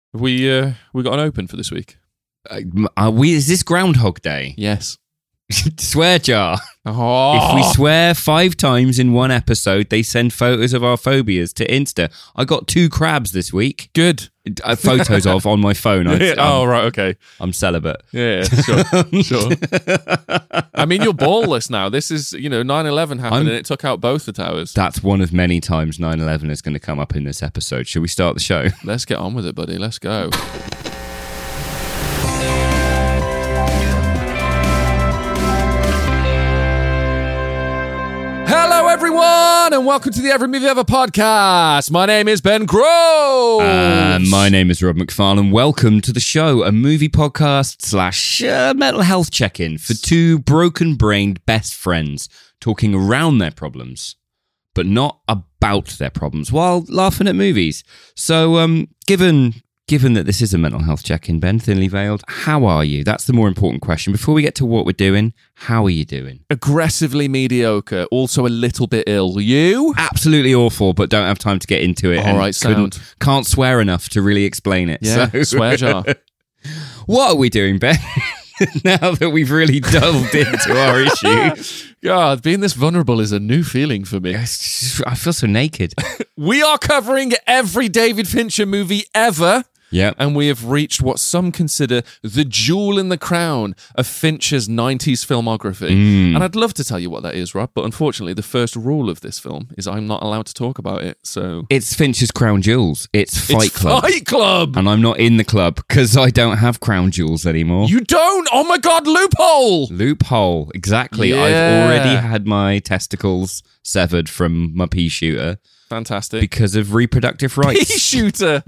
We got an open for this week. Is this Groundhog Day? Is this Groundhog Day? Yes. Swear jar. Oh. If we swear 5 times in one episode, they send photos of our phobias to Insta. I got 2 crabs this week. Good. Photos of on my phone. Right, okay. I'm celibate. Yeah, sure. Sure. I mean, you're ballless now. This is, 9/11 happened and it took out both the towers. That's one of many times 9/11 is going to come up in this episode. Should we start the show? Let's get on with it, buddy. Let's go. Hello, everyone, and welcome to the Every Movie Ever podcast. My name is Ben Groves. And my name is Rob McFarlane. Welcome to the show, a movie podcast / mental health check-in for 2 broken-brained best friends talking around their problems, but not about their problems, while laughing at movies. So, given that this is a mental health check-in, Ben, thinly veiled, how are you? That's the more important question. Before we get to what we're doing, how are you doing? Aggressively mediocre, also a little bit ill. You? Absolutely awful, but don't have time to get into it. All right, sound. Can't swear enough to really explain it. Yeah, so. swear jar. What are we doing, Ben? Now that we've really delved into our issue. God, being this vulnerable is a new feeling for me. I feel so naked. We are covering every David Fincher movie ever. Yeah. And we have reached what some consider the jewel in the crown of Fincher's 90s filmography. And I'd love to tell you what that is, Rob, but unfortunately the first rule of this film is I'm not allowed to talk about it, so... It's Fincher's Crown Jewels. It's Fight Club. Fight Club! And I'm not in the club because I don't have Crown Jewels anymore. You don't? Oh my God, loophole! Loophole, exactly. Yeah. I've already had my testicles severed from my pea shooter. Fantastic. Because of reproductive rights. Pea shooter!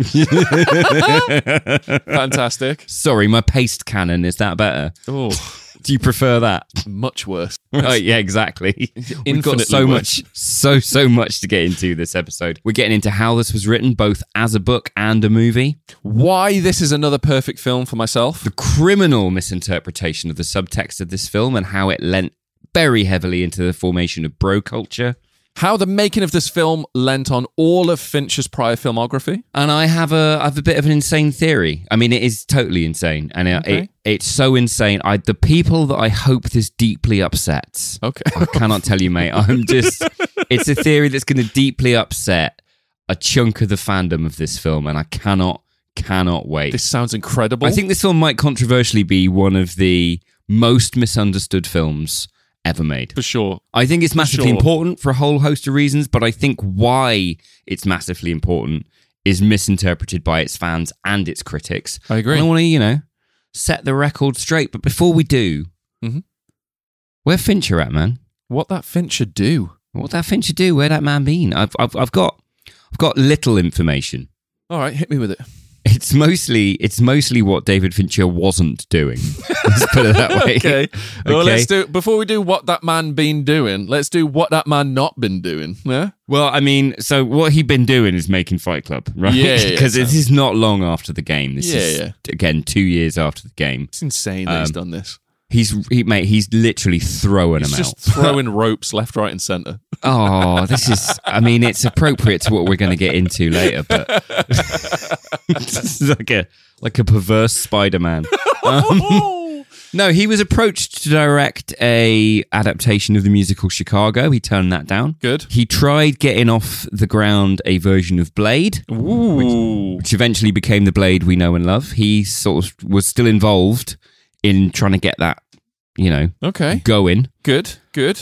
Fantastic. Sorry, my paste cannon. Is that better? Oh, Do you prefer that? much worse. Right, yeah, exactly. We've got Infinitely so worse. much, so much to get into this episode. We're getting into how this was written, both as a book and a movie. Why this is another perfect film for myself. The criminal misinterpretation of the subtext of this film and how it lent very heavily into the formation of bro culture. How the making of this film lent on all of Fincher's prior filmography. And I have a bit of an insane theory. I mean, it is totally insane. And it's so insane. The people that I hope this deeply upsets. Okay. I cannot tell you, mate. It's a theory that's going to deeply upset a chunk of the fandom of this film. And I cannot wait. This sounds incredible. I think this film might controversially be one of the most misunderstood films ever made. For sure. I think it's massively important for a whole host of reasons, but I think why it's massively important is misinterpreted by its fans and its critics. I agree. And I want to, set the record straight. But before we do, where Fincher at, man? What that Fincher do? What that Fincher do? Where that man been? I've got little information. All right, hit me with it. It's mostly what David Fincher wasn't doing. Let's put it that way. Okay. Well, let's do, before we do what that man been doing, let's do what that man not been doing. Yeah? Well, I mean, so what he'd been doing is making Fight Club, right? Yeah. Because this is not long after the game. This is, Yeah. again, 2 years after the game. It's insane that he's done this. He's literally throwing them out. Just throwing ropes left, right, and centre. Oh, it's appropriate to what we're going to get into later, but it's like a perverse Spider-Man. No, he was approached to direct a adaptation of the musical Chicago. He turned that down. Good. He tried getting off the ground a version of Blade, which eventually became the Blade we know and love. He sort of was still involved in trying to get that, going. Good.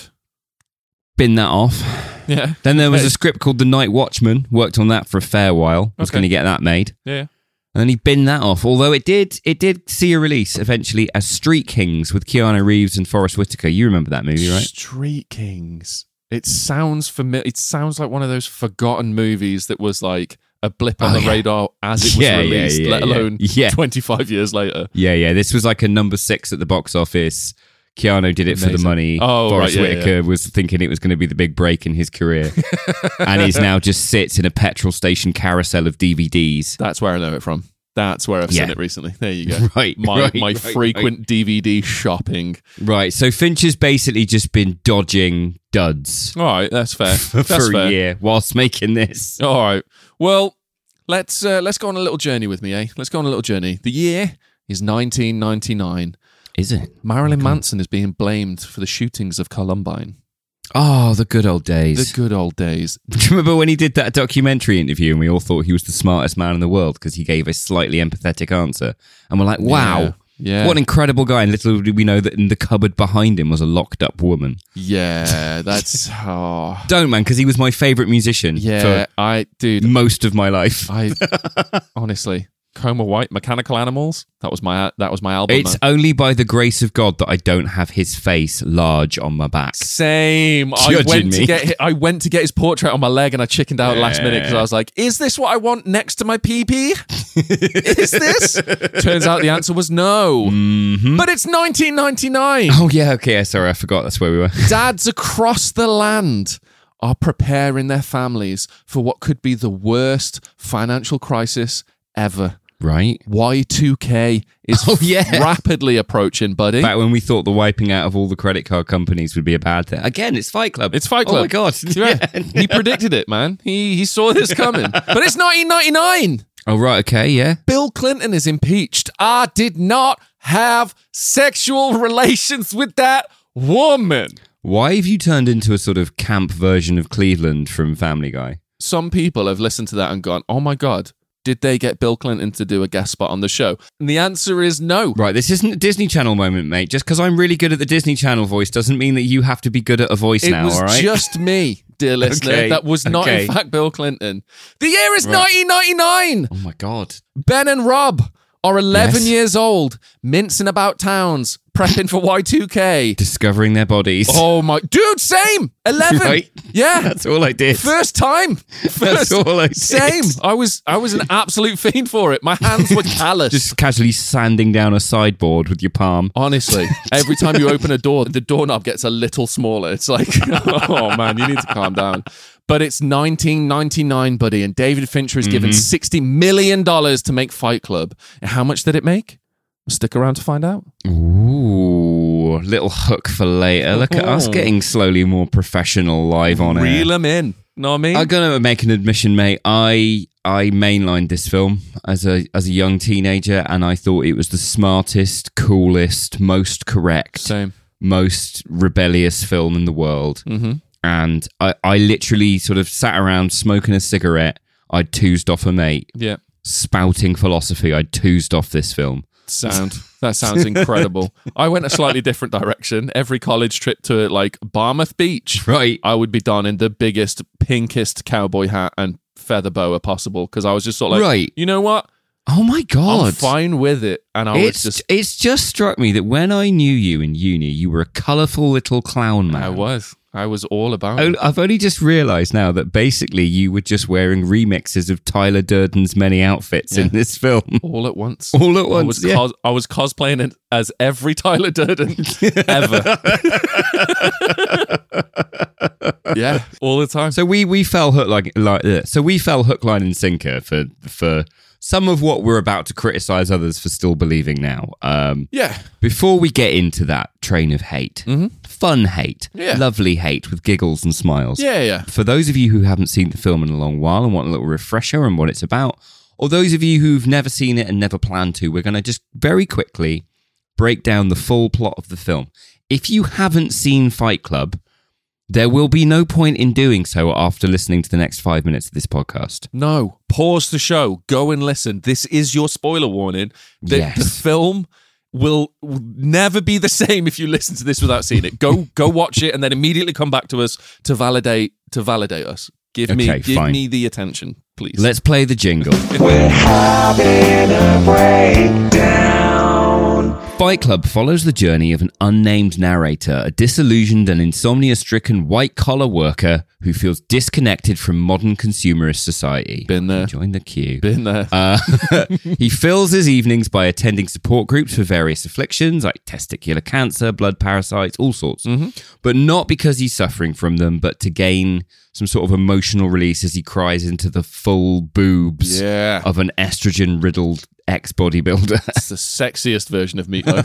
Bin that off. Yeah. Then there was a script called The Night Watchman. Worked on that for a fair while. Was going to get that made. Yeah. And then he binned that off. Although it did see a release eventually as Street Kings with Keanu Reeves and Forrest Whitaker. You remember that movie, right? Street Kings. It sounds familiar. It sounds like one of those forgotten movies that was like a blip on the radar as it was released, let alone 25 years later. Yeah. This was like a number 6 at the box office. Keanu did it for the money. Forrest Whitaker was thinking it was going to be the big break in his career. And he's now just sits in a petrol station carousel of DVDs. That's where I know it from. That's where I've seen it recently. There you go. My frequent DVD shopping. Right. So Fincher's basically just been dodging duds. All right. That's fair. For a year whilst making this. All right. Well, let's go on a little journey with me, eh? Let's go on a little journey. The year is 1999. Is it? Marilyn Manson is being blamed for the shootings of Columbine. Oh, the good old days. The good old days. Do you remember when he did that documentary interview and we all thought he was the smartest man in the world because he gave a slightly empathetic answer? And we're like, wow, Yeah. what an incredible guy. And little did we know that in the cupboard behind him was a locked up woman. Yeah, that's... Oh. Don't, man, because he was my favourite musician Yeah, for most of my life. I honestly... Coma White, Mechanical Animals. That was my album. It's only by the grace of God that I don't have his face large on my back. Same. Judging me. I went to get his portrait on my leg and I chickened out last minute because I was like, is this what I want next to my pee-pee? Is this? Turns out the answer was no. Mm-hmm. But it's 1999. Oh, yeah, okay. Sorry, I forgot that's where we were. Dads across the land are preparing their families for what could be the worst financial crisis ever. Right. Y2K is rapidly approaching, buddy. Back when we thought the wiping out of all the credit card companies would be a bad thing. Again, it's Fight Club. It's Fight Club. Oh my God. Yeah. He predicted it, man. He saw this coming. But it's 1999. Oh, right. Okay. Yeah. Bill Clinton is impeached. I did not have sexual relations with that woman. Why have you turned into a sort of camp version of Cleveland from Family Guy? Some people have listened to that and gone, oh my God, did they get Bill Clinton to do a guest spot on the show? And the answer is no. Right, this isn't a Disney Channel moment, mate. Just because I'm really good at the Disney Channel voice doesn't mean that you have to be good at a voice now, all right? It was just me, dear listener. Okay, that was not, in fact, Bill Clinton. The year is 1999. Oh, my God. Ben and Rob are 11 Yes. years old, mincing about towns, prepping for Y2K. Discovering their bodies. Oh, my... Dude, same! 11! Right? Yeah. That's all I did. First time. That's all I did. Same. I was an absolute fiend for it. My hands were callous. Just casually sanding down a sideboard with your palm. Honestly, every time you open a door, the doorknob gets a little smaller. It's like, oh man, you need to calm down. But it's 1999, buddy, and David Fincher is given $60 million to make Fight Club. And how much did it make? Stick around to find out. Ooh, little hook for later. Look at us getting slowly more professional live on air. Reel them in. Know what I mean? I'm gonna make an admission, mate. I mainlined this film as a young teenager, and I thought it was the smartest, coolest, most correct, Same. most rebellious film in the world. Mm-hmm. And I literally sort of sat around smoking a cigarette. I'd toozed off a mate. Yeah. Spouting philosophy. I'd toozed off this film. That sounds incredible. I went a slightly different direction. Every college trip to like Barmouth Beach, Right. I would be donning the biggest, pinkest cowboy hat and feather boa possible because I was just sort of like, Right. you know what? Oh my God. I'm fine with it. And It's just struck me that when I knew you in uni, you were a colourful little clown man. I was all about it. I've only just realised now that basically you were just wearing remixes of Tyler Durden's many outfits in this film. All at once. All at once, I was cosplaying it as every Tyler Durden ever. Yeah, all the time. So we fell hook we fell hook, line and sinker for some of what we're about to criticise others for still believing now. Yeah. Before we get into that train of hate, fun hate, lovely hate with giggles and smiles. Yeah. For those of you who haven't seen the film in a long while and want a little refresher on what it's about, or those of you who've never seen it and never plan to, we're going to just very quickly break down the full plot of the film. If you haven't seen Fight Club, there will be no point in doing so after listening to the next 5 minutes of this podcast. No. Pause the show. Go and listen. This is your spoiler warning. The film will never be the same if you listen to this without seeing it. Go watch it and then immediately come back to us to validate us. Give me the attention, please. Let's play the jingle. We're having a breakdown. Fight Club follows the journey of an unnamed narrator, a disillusioned and insomnia-stricken white-collar worker who feels disconnected from modern consumerist society. Been there. Join the queue. Been there. He fills his evenings by attending support groups for various afflictions like testicular cancer, blood parasites, all sorts. But not because he's suffering from them, but to gain some sort of emotional release as he cries into the full boobs of an estrogen-riddled ex-bodybuilder. It's the sexiest version of Meatloaf.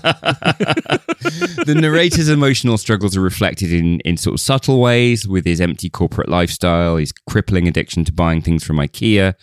The narrator's emotional struggles are reflected in sort of subtle ways with his empty corporate lifestyle, his crippling addiction to buying things from IKEA,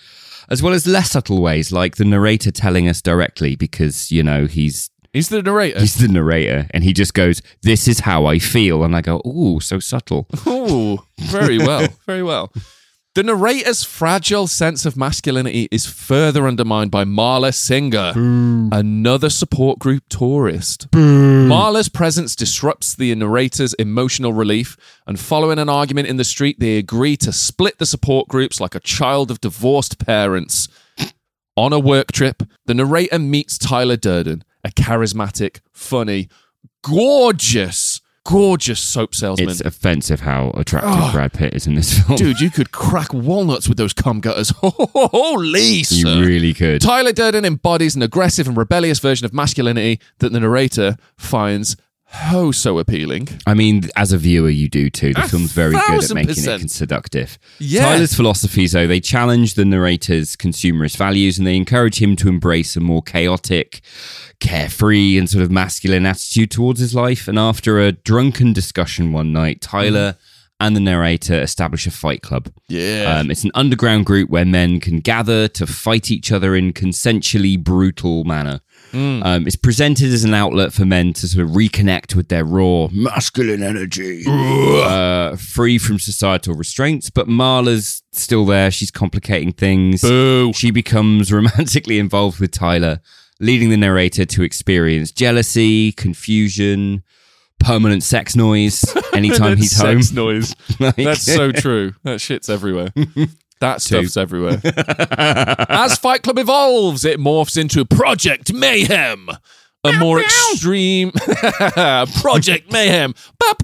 as well as less subtle ways, like the narrator telling us directly because, he's the narrator. He's the narrator, and he just goes, "This is how I feel," and I go, "Ooh, so subtle." Oh, very well, very well. The narrator's fragile sense of masculinity is further undermined by Marla Singer, another support group tourist. Marla's presence disrupts the narrator's emotional relief, and following an argument in the street, they agree to split the support groups like a child of divorced parents. On a work trip, the narrator meets Tyler Durden, a charismatic, funny, gorgeous soap salesman. It's offensive how attractive Brad Pitt is in this film. Dude, you could crack walnuts with those cum gutters. Holy sir. You really could. Tyler Durden embodies an aggressive and rebellious version of masculinity that the narrator finds so appealing. I mean, as a viewer, you do too. The film's very good at making 1,000%. it seductive. Yeah. Tyler's philosophies, though, they challenge the narrator's consumerist values and they encourage him to embrace a more chaotic, carefree, and sort of masculine attitude towards his life. And after a drunken discussion one night, Tyler and the narrator establish a fight club. Yeah. It's an underground group where men can gather to fight each other in consensually brutal manner. It's presented as an outlet for men to sort of reconnect with their raw masculine energy, free from societal restraints. But Marla's still there. She's complicating things. Boo. She becomes romantically involved with Tyler, leading the narrator to experience jealousy, confusion, permanent sex noise anytime he's home. Sex noise. That's so true. That shit's everywhere. That stuff's everywhere. As Fight Club evolves, it morphs into Project Mayhem. A more extreme... Project Mayhem.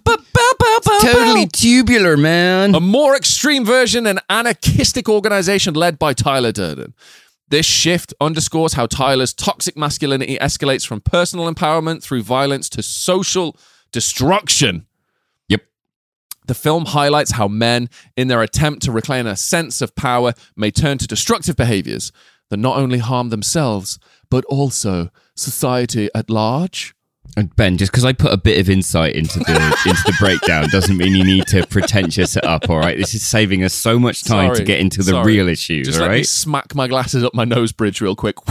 Totally tubular, man. A more extreme version, an anarchistic organization led by Tyler Durden. This shift underscores how Tyler's toxic masculinity escalates from personal empowerment through violence to social destruction. Yep. The film highlights how men, in their attempt to reclaim a sense of power, may turn to destructive behaviors that not only harm themselves, but also society at large. And Ben, just because I put a bit of insight into the breakdown doesn't mean you need to pretentious it up, all right? This is saving us so much time to get into the real issues, Just all let me right? smack my glasses up my nose bridge real quick.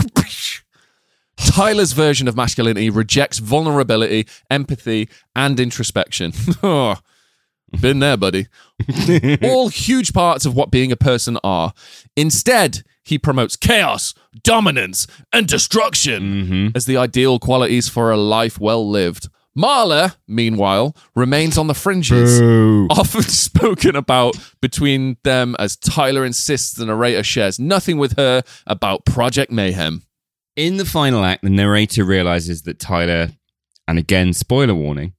Tyler's version of masculinity rejects vulnerability, empathy, and introspection. Oh, been there, buddy. All huge parts of what being a person are. Instead, he promotes chaos, dominance, and destruction as the ideal qualities for a life well lived. Marla, meanwhile, remains on the fringes, often spoken about between them as Tyler insists the narrator shares nothing with her about Project Mayhem. In the final act, the narrator realizes that Tyler, and again, spoiler warning,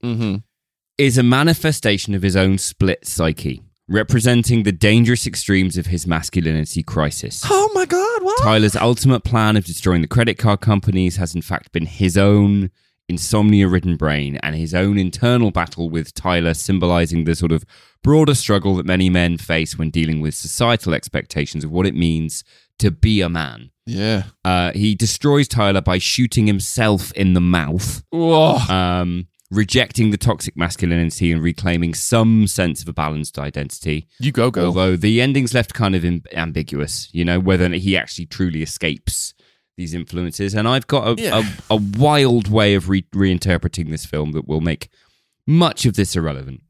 is a manifestation of his own split psyche, representing the dangerous extremes of his masculinity crisis. Oh my God, what? Tyler's ultimate plan of destroying the credit card companies has in fact been his own insomnia-ridden brain and his own internal battle with Tyler symbolizing the sort of broader struggle that many men face when dealing with societal expectations of what it means to be a man. Yeah. He destroys Tyler by shooting himself in the mouth. Whoa. Rejecting the toxic masculinity and reclaiming some sense of a balanced identity. You go, girl. Although the ending's left kind of ambiguous, whether he actually truly escapes these influences. And I've got a wild way of reinterpreting this film that will make much of this irrelevant.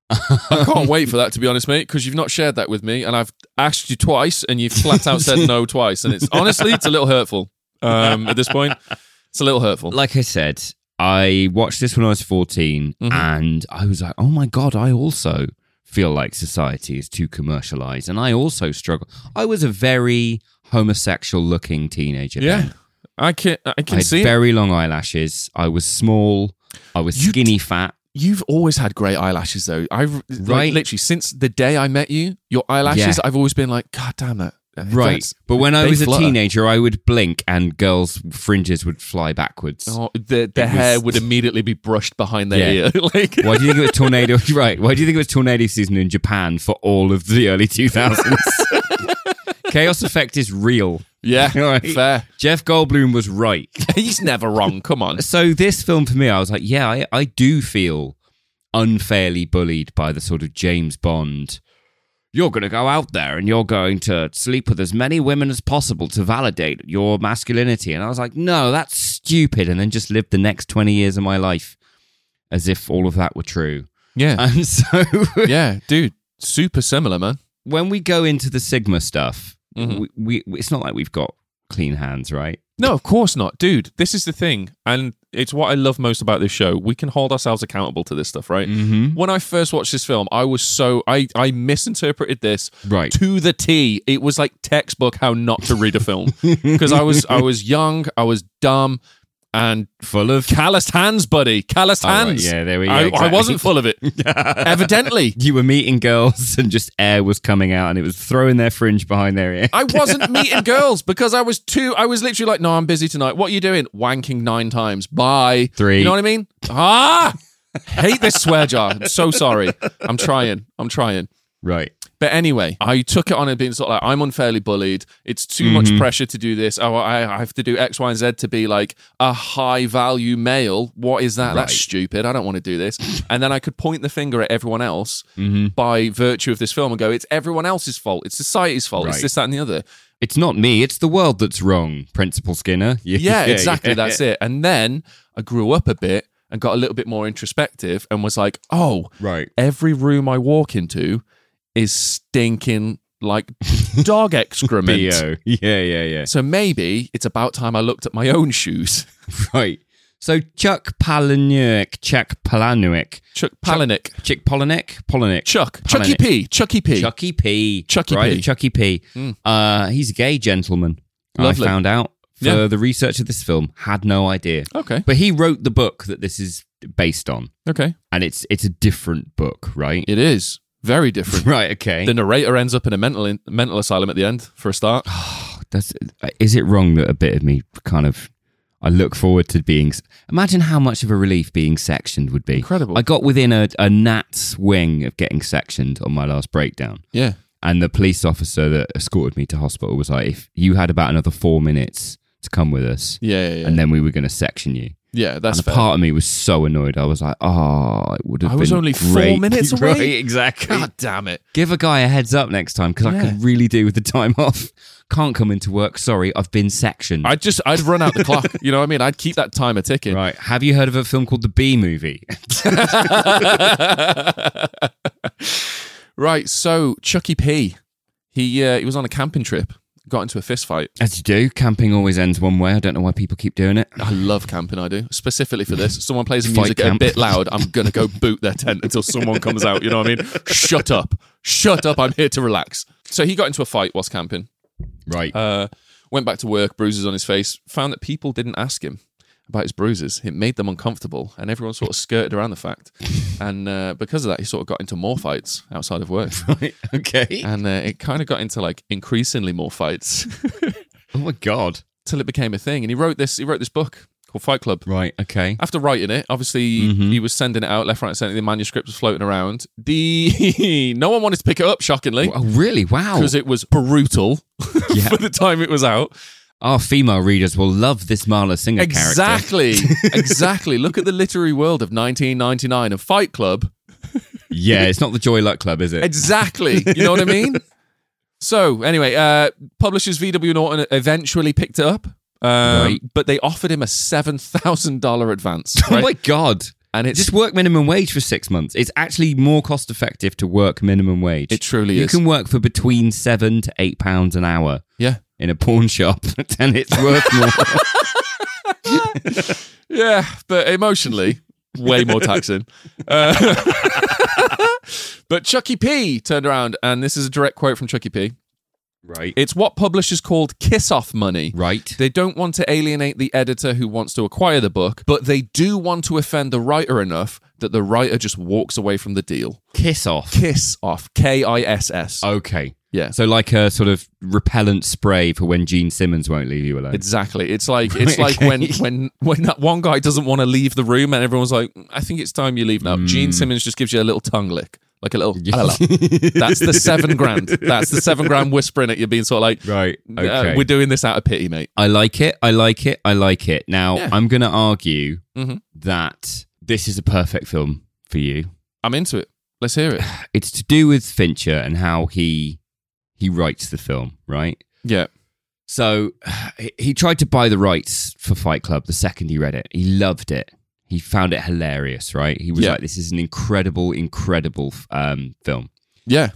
I can't wait for that, to be honest, mate, because you've not shared that with me, and I've asked you twice, and you've flat out said no twice, and it's honestly a little hurtful at this point. It's a little hurtful. Like I said, I watched this when I was 14, and I was like, oh my God, I also feel like society is too commercialized, and I also struggle. I was a very homosexual-looking teenager. Yeah, then. I can see had very long eyelashes. I was small. I was skinny fat. You've always had great eyelashes, though. Literally, since the day I met you, your eyelashes, I've always been like, God damn that. Right. But when I was a teenager, I would blink and girls' fringes would fly backwards. Oh, the hair would immediately be brushed behind their ear. Why do you think it was tornado? Right. Why do you think it was tornado season in Japan for all of the early 2000s? Chaos effect is real. Yeah, right. Fair. Jeff Goldblum was right. He's never wrong. Come on. So this film for me, I was like, I do feel unfairly bullied by the sort of James Bond, you're going to go out there and you're going to sleep with as many women as possible to validate your masculinity. And I was like, no, that's stupid. And then just lived the next 20 years of my life as if all of that were true. Yeah. And so, Yeah, dude, super similar, man. when we go into the Sigma stuff, Mhm. we it's not like we've got clean hands, right? No, of course not. Dude, this is the thing. And it's what I love most about this show. We can hold ourselves accountable to this stuff, right? Mm-hmm. When I first watched this film, I misinterpreted this Right. to the T. It was like textbook how not to read a film. Because I was young, I was dumb, and Full of calloused hands, buddy. Calloused Oh, right. hands. Yeah, there we go. I Exactly. wasn't full of it. Evidently. You were meeting girls and just air was coming out and it was throwing their fringe behind their ear. I wasn't meeting girls because I was literally like, no, I'm busy tonight. What are you doing? Wanking 9 times. Bye. 3. You know what I mean? Hate this swear jar. I'm so sorry. I'm trying. Right. But anyway, I took it on and being sort of like, I'm unfairly bullied. It's too much pressure to do this. Oh, I have to do X, Y, and Z to be like a high value male. What is that? That's Right. stupid. I don't want to do this. And then I could point the finger at everyone else Mm-hmm. by virtue of this film and go, it's everyone else's fault. It's society's fault. It's Right. this, that, and the other. It's not me, it's the world that's wrong, Principal Skinner. Yeah, exactly. That's it. And then I grew up a bit and got a little bit more introspective and was like, oh, Right. every room I walk into is stinking like dog excrement. B.O. Yeah. So maybe it's about time I looked at my own shoes. Right. So Chuck Palahniuk. Chuck Palahniuk. Chucky P. Chucky P. Chucky right, P. Chucky P. He's a gay gentleman. Lovely. I found out for Yeah. the research of this film. Had no idea. Okay. But he wrote the book that this is based on. Okay. And it's a different book, right? It is very different. Right, okay. The narrator ends up in a mental asylum at the end for a start. Is it wrong that a bit of me kind of... I look forward to being... Imagine how much of a relief being sectioned would be. Incredible. I got within a gnat's wing of getting sectioned on my last breakdown. Yeah. And the police officer that escorted me to hospital was like, if you had about another 4 minutes to come with us, Yeah. and then we were going to section you. Yeah, that's And fair. part of me was so annoyed. I was like, it would have been I was only 4 great. minutes away? Right, exactly. God damn it. Give a guy a heads up next time because I Yeah. could really do with the time off. Can't come into work. Sorry, I've been sectioned. I'd run out the clock. You know what I mean? I'd keep that timer ticking. Right. Have you heard of a film called The Bee Movie? Right. So Chucky P, he was on a camping trip, got into a fist fight. As you do, camping always ends one way. I don't know why people keep doing it. I love camping. I do, specifically for this. Someone plays the Fight music camp. a bit loud, I'm gonna go boot their tent until someone comes out. You know what I mean? Shut up. I'm here to relax. So he got into a fight whilst camping. Right. Went back to work, bruises on his face. Found that people didn't ask him about his bruises. It made them uncomfortable, and everyone sort of skirted around the fact. And because of that, he sort of got into more fights outside of work. Right. Okay. And it kind of got into like increasingly more fights Oh my God. till it became a thing. And he wrote this book called Fight Club. Right. Okay. After writing it, obviously he was sending it out left, right, and centre. The manuscript was floating around. No one wanted to pick it up, shockingly, Oh, really? Wow. because it was brutal Yeah. for the time it was out. Our female readers will love this Marla Singer character. Exactly. Look at the literary world of 1999 and Fight Club. Yeah, it's not the Joy Luck Club, is it? Exactly. You know what I mean? So anyway, publishers VW Norton eventually picked it up, Right. but they offered him a $7,000 advance. Oh right? my God. And it's Just work minimum wage for 6 months. It's actually more cost effective to work minimum wage. it truly You is. can work for between £7 to £8 an hour Yeah. in a pawn shop, and it's worth more. Yeah, but emotionally, way more taxing. But Chucky P turned around, and this is a direct quote from Chucky P. Right. It's what publishers called kiss-off money. Right. They don't want to alienate the editor who wants to acquire the book, but they do want to offend the writer enough that the writer just walks away from the deal. Kiss off. Kiss off. Kiss. Okay. Yeah. So like a sort of repellent spray for when Gene Simmons won't leave you alone. Exactly. It's like when that one guy doesn't want to leave the room and everyone's like, I think it's time you leave now. Gene Simmons just gives you a little tongue lick. Like a little, "Hello." That's the $7,000. That's the $7,000 whispering at you, being sort of like, Right. Okay. we're doing this out of pity, mate. I like it. Now, Yeah. I'm going to argue Mhm. that this is a perfect film for you. I'm into it. Let's hear it. It's to do with Fincher and how he writes the film, right? Yeah. So he tried to buy the rights for Fight Club the second he read it. He loved it. He found it hilarious, right? He was like, this is an incredible, incredible film. Yeah.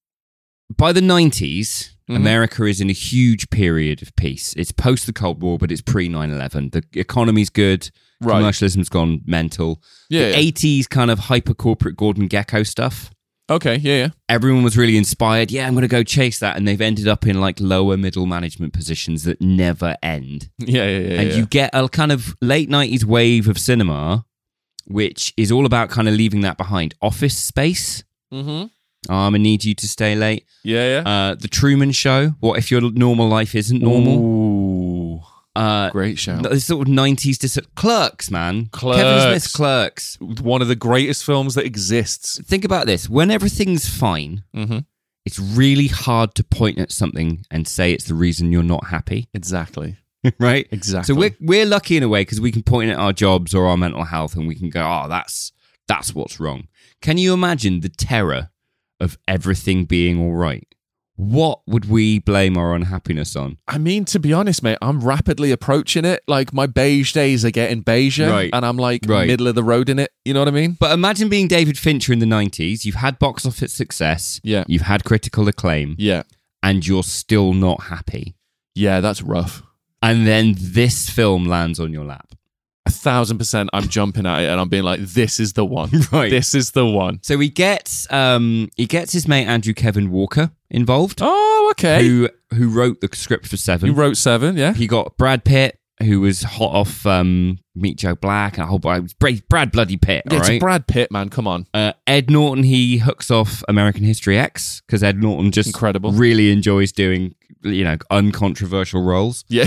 By the 90s, America is in a huge period of peace. It's post the Cold War, but it's pre 9/11. The economy's good. Right. Commercialism's gone mental. Yeah. The 80s kind of hyper corporate Gordon Gekko stuff. Okay. Yeah. Everyone was really inspired. Yeah, I'm going to go chase that. And they've ended up in like lower middle management positions that never end. Yeah. And you get a kind of late 90s wave of cinema, which is all about kind of leaving that behind. Office Space. Mm-hmm. I'm going to need you to stay late. Yeah. The Truman Show. What if your normal life isn't normal? Ooh. Great show. This sort of 90s Clerks, man. Clerks. Kevin Smith's Clerks. One of the greatest films that exists. Think about this. When everything's fine, it's really hard to point at something and say it's the reason you're not happy. Exactly. Right? Exactly. So we're lucky in a way because we can point at our jobs or our mental health and we can go, oh, that's what's wrong. Can you imagine the terror of everything being all right? What would we blame our unhappiness on? I mean, to be honest, mate, I'm rapidly approaching it. Like, my beige days are getting beiger, Right. and I'm like Right. middle of the road in it. You know what I mean? But imagine being David Fincher in the 90s. You've had box office success. Yeah. You've had critical acclaim. Yeah. And you're still not happy. Yeah, that's rough. And then this film lands on your lap. 1,000%. I'm jumping at it, and I'm being like, "This is the one. Right. This is the one." So he gets his mate Andrew Kevin Walker involved. Oh, okay. Who wrote the script for Seven. You wrote Seven, yeah? He got Brad Pitt, who was hot off Meet Joe Black, and a whole bunch. Brad bloody Pitt, Yeah, all it's right? Brad Pitt, man. Come on. Ed Norton, he hooks off American History X, because Ed Norton just Incredible. really enjoys doing, uncontroversial roles. Yeah.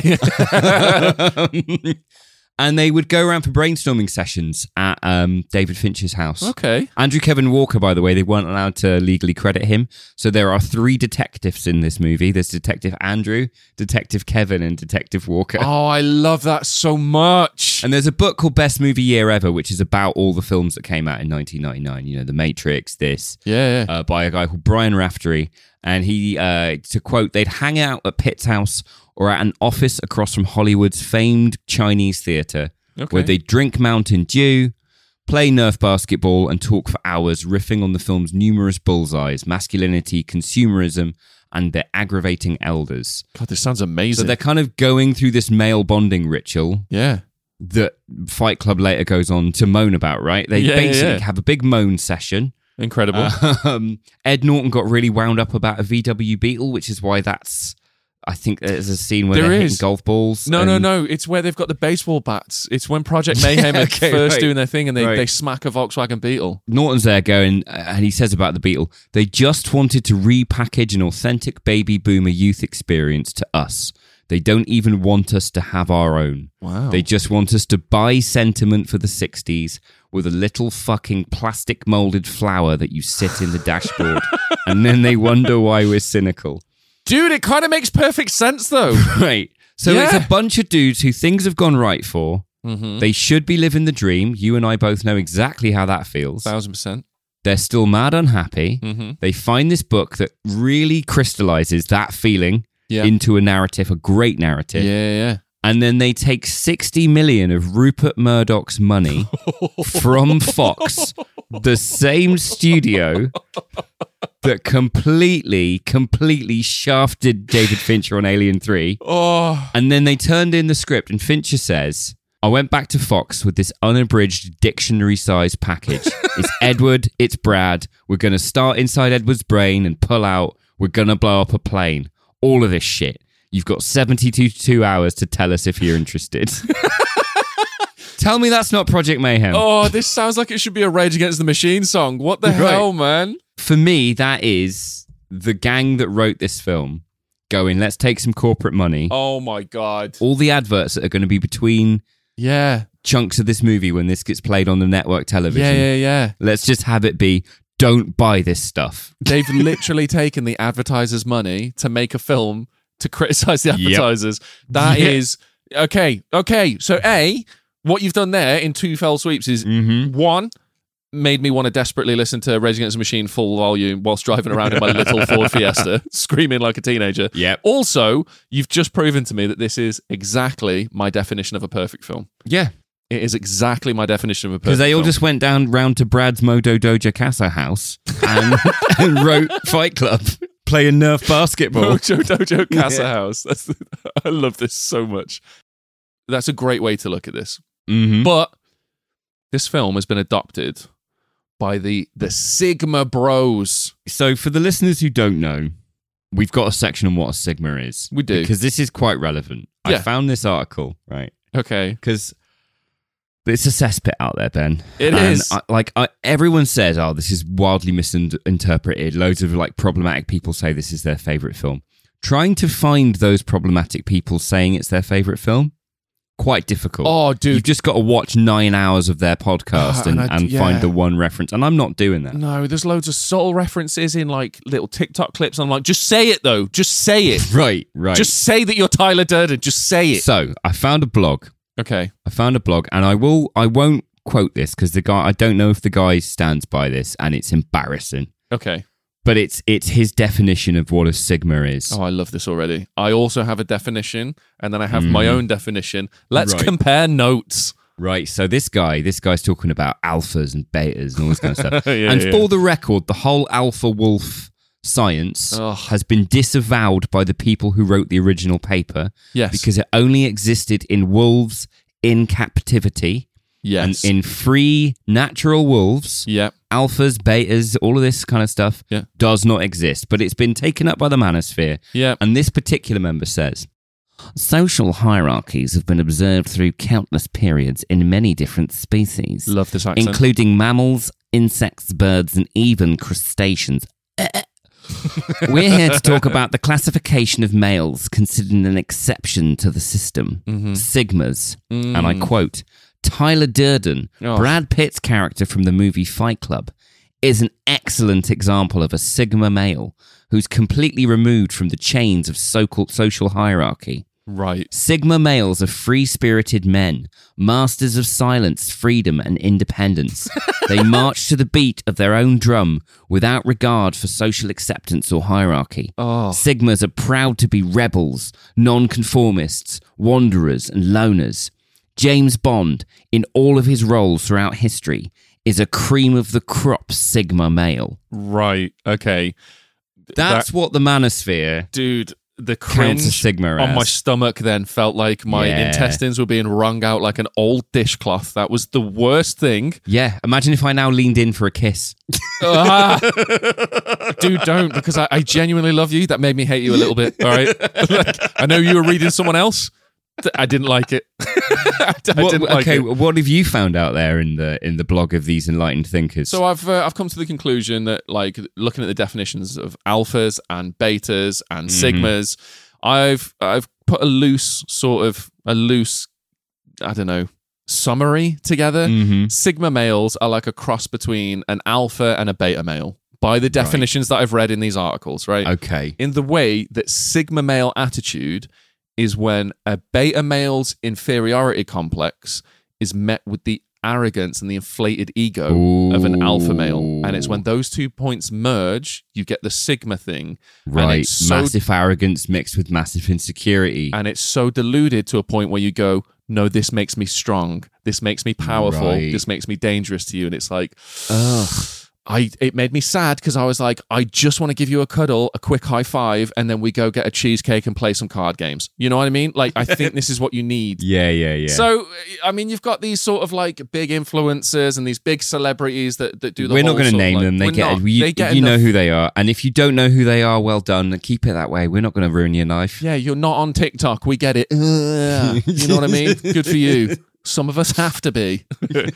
And they would go around for brainstorming sessions at David Fincher's house. Okay. Andrew Kevin Walker, by the way, they weren't allowed to legally credit him. So there are 3 detectives in this movie. There's Detective Andrew, Detective Kevin, and Detective Walker. Oh, I love that so much. And there's a book called Best Movie Year Ever, which is about all the films that came out in 1999. The Matrix, this, Yeah. by a guy called Brian Raftery. And he, to quote, they'd hang out at Pitt's house or at an office across from Hollywood's famed Chinese theatre, Okay. where they'd drink Mountain Dew, play Nerf basketball, and talk for hours, riffing on the film's numerous bullseyes, masculinity, consumerism, and their aggravating elders. God, this sounds So amazing. they're kind of going through this male bonding ritual Yeah. that Fight Club later goes on to moan about, right? They Yeah, basically yeah. have a big moan session. Incredible. Ed Norton got really wound up about a VW Beetle, which is why I think there's a scene where There they're is. hitting golf balls. No. and- It's where they've got the baseball bats. It's when Project Mayhem are Okay, first right. doing their thing and Right. they smack a Volkswagen Beetle. Norton's there going, and he says about the Beetle, they just wanted to repackage an authentic baby boomer youth experience to us. They don't even want us to have our own. Wow. They just want us to buy sentiment for the 60s with a little fucking plastic molded flower that you sit in the dashboard. And then they wonder why we're cynical. Dude, it kind of makes perfect sense, though. Right. So Yeah. it's a bunch of dudes who things have gone right for. Mm-hmm. They should be living the dream. You and I both know exactly how that feels. 1,000%. They're still mad unhappy. Mm-hmm. They find this book that really crystallizes that feeling Yeah. into a narrative, a great narrative. Yeah. And then they take 60 million of Rupert Murdoch's money from Fox, the same studio that completely shafted David Fincher on Alien 3. Oh. And then they turned in the script, and Fincher says, I went back to Fox with this unabridged dictionary-sized package. It's Edward, it's Brad. We're going to start inside Edward's brain and pull out. We're going to blow up a plane. All of this shit. You've got 72 hours to tell us if you're interested. Tell me that's not Project Mayhem. Oh, this sounds like it should be a Rage Against the Machine song. What the Right. hell, man? For me, that is the gang that wrote this film going, let's take some corporate money. Oh, my God. All the adverts that are going to be between Yeah. chunks of this movie when this gets played on the network television. Yeah. Let's just have it be, don't buy this stuff. They've literally taken the advertisers' money to make a film to criticize the advertisers. That Yeah. is okay. So, A, what you've done there in 2 fell sweeps is Mm-hmm. one, made me want to desperately listen to Rage Against the Machine full volume whilst driving around in my little Ford Fiesta, screaming like a teenager. Yep. Also, you've just proven to me that this is exactly my definition of a perfect film. Yeah. It is exactly my definition of a perfect Because they all film. just went round to Brad's Modo Doja Casa house and wrote Fight Club, playing Nerf basketball. Mojo Dojo Casa House. I love this so much. That's a great way to look at this. Mm-hmm. But this film has been adopted by the Sigma Bros. So for the listeners who don't know, we've got a section on what a Sigma is. We do. Because this is quite relevant. Yeah. I found this article, right? Okay. Because it's a cesspit out there, Ben. It and is. Everyone says, oh, this is wildly misinterpreted. Loads of like problematic people say this is their favourite film. Trying to find those problematic people saying it's their favourite film, quite difficult. Oh, dude. You've just got to watch 9 hours of their podcast and yeah. find the one reference. And I'm not doing that. No, there's loads of subtle references in like little TikTok clips. I'm like, just say it though. Just say it. Right. Just say that you're Tyler Durden. Just say it. So I found a blog. Okay. And I won't quote this because I don't know if the guy stands by this, and it's embarrassing. Okay. But it's his definition of what a Sigma is. Oh, I love this already. I also have a definition, and then I have my own definition. Let's Right. compare notes. Right, so this guy's talking about alphas and betas and all this kind of stuff. Yeah, and yeah. for the record, the whole alpha wolf science Ugh. has been disavowed by the people who wrote the original paper Yes. because it only existed in wolves in captivity Yes. and in free natural wolves. Yeah. Alphas, betas, all of this kind of stuff Yeah. does not exist, but it's been taken up by the manosphere. Yeah. And this particular member says, social hierarchies have been observed through countless periods in many different species, Love this accent. including mammals, insects, birds, and even crustaceans. We're here to talk about the classification of males considered an exception to the system, Sigmas. And I quote, Tyler Durden, Oh. Brad Pitt's character from the movie Fight Club, is an excellent example of a Sigma male who's completely removed from the chains of so-called social hierarchy. Right. Sigma males are free-spirited men, masters of silence, freedom, and independence. They march to the beat of their own drum without regard for social acceptance or hierarchy. Oh. Sigmas are proud to be rebels, non-conformists, wanderers, and loners. James Bond, in all of his roles throughout history, is a cream of the crop Sigma male. Right. Okay. That's what the manosphere Dude, the counts cringe as Sigma on as. my stomach then felt like my Yeah. intestines were being wrung out like an old dishcloth. That was the worst thing. Yeah, imagine if I now leaned in for a kiss. Ah. Dude, don't, because I genuinely love you. That made me hate you a little bit. All right. Like, I know you were reading someone else. I didn't like it. I didn't like it. What have you found out there in the blog of these enlightened thinkers? So I've come to the conclusion that, like, looking at the definitions of alphas and betas and sigmas, I've put a loose I don't know, summary together. Sigma males are like a cross between an alpha and a beta male by the definitions that I've read in these articles, right? Okay. In the way that Sigma male attitude is when a beta male's inferiority complex is met with the arrogance and the inflated ego of an alpha male. And it's when those 2 points merge, you get the Sigma thing. And Right. it's so, Massive arrogance mixed with massive insecurity. and it's so diluted to a point where you go, no, this makes me strong. This makes me powerful. Right. This makes me dangerous to you. And it's like, it made me sad because I was like, I just want to give you a cuddle, a quick high five, and then we go get a cheesecake and play some card games. You know what I mean? Like, I think this is what you need. Yeah. So, I mean, you've got these sort of like big influencers and these big celebrities that do the We're not whole going to sort of, name like- them. We're not. They get you know enough- who they are. And if you don't know who they are, well done. Keep it that way. We're not going to ruin your life. Yeah, you're not on TikTok. We get it. You know what I mean? Good for you. Some of us have to be.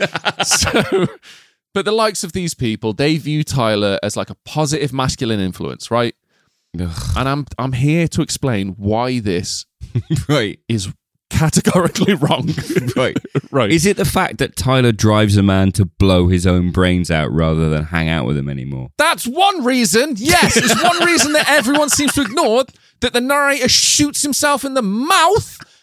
But the likes of these people, they view Tyler as like a positive masculine influence, right? Ugh. And I'm here to explain why this Right. is categorically wrong. Right. Right. Is it the fact that Tyler drives a man to blow his own brains out rather than hang out with him anymore? That's one reason. Yes, it's one reason that everyone seems to ignore, that the narrator shoots himself in the mouth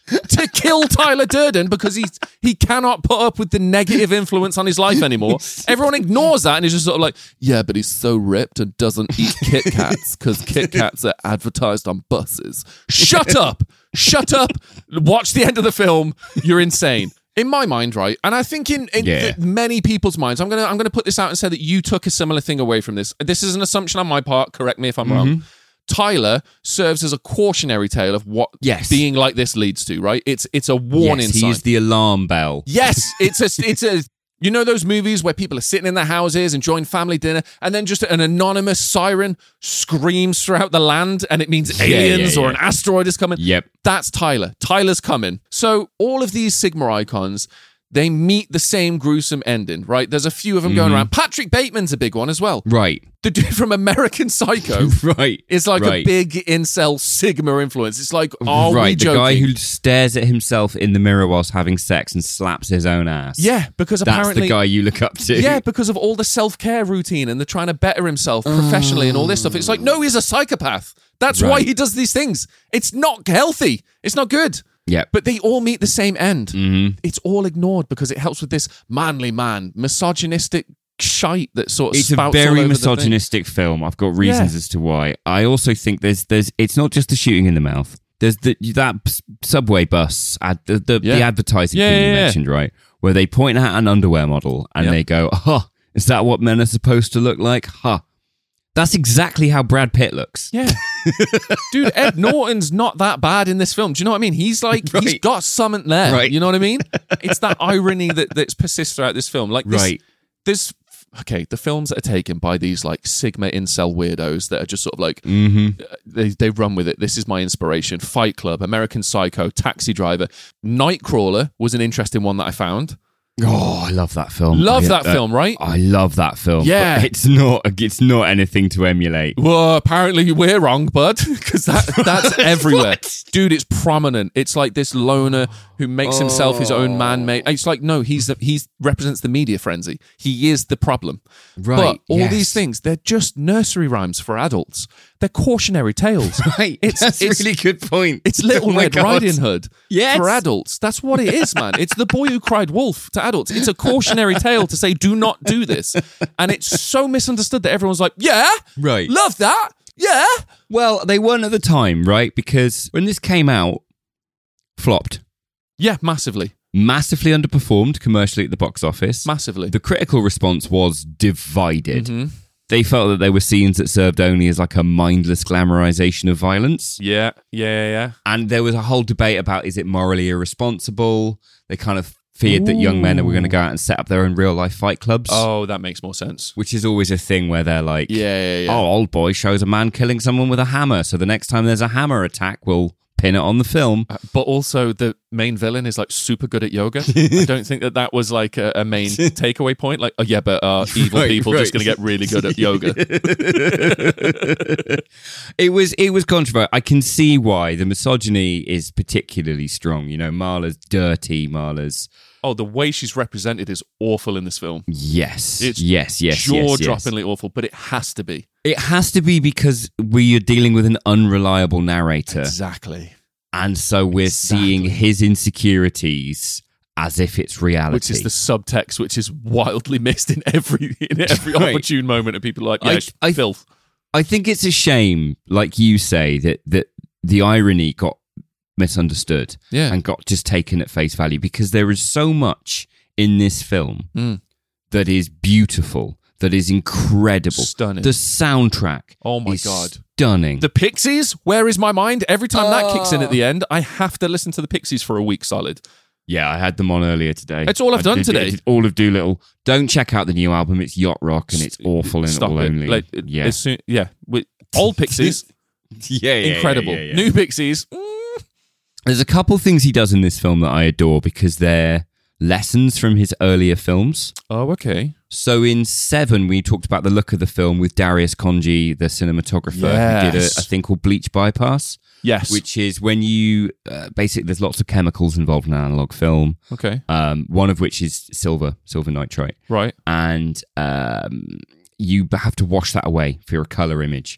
to kill Tyler Durden because he cannot put up with the negative influence on his life anymore. Everyone ignores that and is just sort of like, yeah, but he's so ripped and doesn't eat Kit Kats because Kit Kats are advertised on buses. Shut up. Shut up. Watch the end of the film. You're insane. In my mind, right, and I think in many people's minds, I'm gonna put this out and say that you took a similar thing away from this. This is an assumption on my part. Correct me if I'm wrong. Tyler serves as a cautionary tale of what being like this leads to, right? It's a warning sign. He's the alarm bell. Yes, it's a you know those movies where people are sitting in their houses enjoying family dinner and then just an anonymous siren screams throughout the land and it means aliens or an asteroid is coming? Yep. That's Tyler. Tyler's coming. So all of these Sigma icons, they meet the same gruesome ending, right? There's a few of them going around. Patrick Bateman's a big one as well. Right. The dude from American Psycho is like a big incel Sigma influence. It's like, are we joking? The guy who stares at himself in the mirror whilst having sex and slaps his own ass. Yeah, because apparently... That's the guy you look up to. Yeah, because of all the self-care routine and the trying to better himself professionally and all this stuff. It's like, no, he's a psychopath. That's why he does these things. It's not healthy. It's not good. Yeah. But they all meet the same end. It's all ignored because it helps with this manly man, misogynistic shite that sort of it's spouts a very all over misogynistic film. I've got reasons as to why. I also think there's it's not just the shooting in the mouth. There's that subway bus the advertising thing you mentioned, right? Where they point at an underwear model and they go, is that what men are supposed to look like? That's exactly how Brad Pitt looks. Yeah. Dude, Ed Norton's not that bad in this film. Do you know what I mean? He's like, he's got something there. Right. You know what I mean? It's that irony that persists throughout this film. Like this, the films that are taken by these like Sigma incel weirdos that are just sort of like, they run with it. This is my inspiration. Fight Club, American Psycho, Taxi Driver. Nightcrawler was an interesting one that I found. Oh, I love that film. Film, right? I love that film. Yeah. But it's not anything to emulate. Well, apparently we're wrong, bud, because that's everywhere. Dude, it's prominent. It's like this loner who makes himself his own man-made. It's like, no, he represents the media frenzy. He is the problem. Right. But all these things, they're just nursery rhymes for adults. They're cautionary tales. Right. That's a really good point. It's Little Red Riding Hood for adults. That's what it is, man. It's The Boy Who Cried Wolf to adults. It's a cautionary tale to say, do not do this. And it's so misunderstood that everyone's like, love that. Yeah. Well, they weren't at the time, right? Because when this came out, flopped. Yeah, massively. Massively underperformed commercially at the box office. Massively. The critical response was divided. They felt that there were scenes that served only as like a mindless glamorization of violence. Yeah. And there was a whole debate about, is it morally irresponsible? They kind of feared that young men were going to go out and set up their own real life fight clubs. Oh, that makes more sense. Which is always a thing where they're like, oh, old boy shows a man killing someone with a hammer. So the next time there's a hammer attack, we'll pin it on the film. But also the main villain is like super good at yoga. I don't think that was like a main takeaway point. Like, evil people just going to get really good at yoga. It was controversial. I can see why. The misogyny is particularly strong. You know, Marla's dirty. Marla's... Oh, the way she's represented is awful in this film. Yes. It's jaw-droppingly awful, but it has to be. It has to be because we are dealing with an unreliable narrator. Exactly. And so we're seeing his insecurities as if it's reality. Which is the subtext, which is wildly missed in every opportune moment. And people are like, filth. I think it's a shame, like you say, that the irony got misunderstood and got just taken at face value, because there is so much in this film that is beautiful, that is incredible. Stunning. The soundtrack God, stunning. The Pixies, Where Is My Mind? Every time that kicks in at the end, I have to listen to the Pixies for a week solid. Yeah, I had them on earlier today. It's all I've done today. All of Doolittle. Don't check out the new album. It's yacht rock and it's awful and all only. With old Pixies, incredible. New Pixies. There's a couple things he does in this film that I adore because they're lessons from his earlier films. Oh, okay. So in 7, we talked about the look of the film with Darius Khondji, the cinematographer, who did a thing called Bleach Bypass. Yes. Which is when you, basically there's lots of chemicals involved in an analog film. Okay. One of which is silver nitrate. Right. And you have to wash that away for a color image.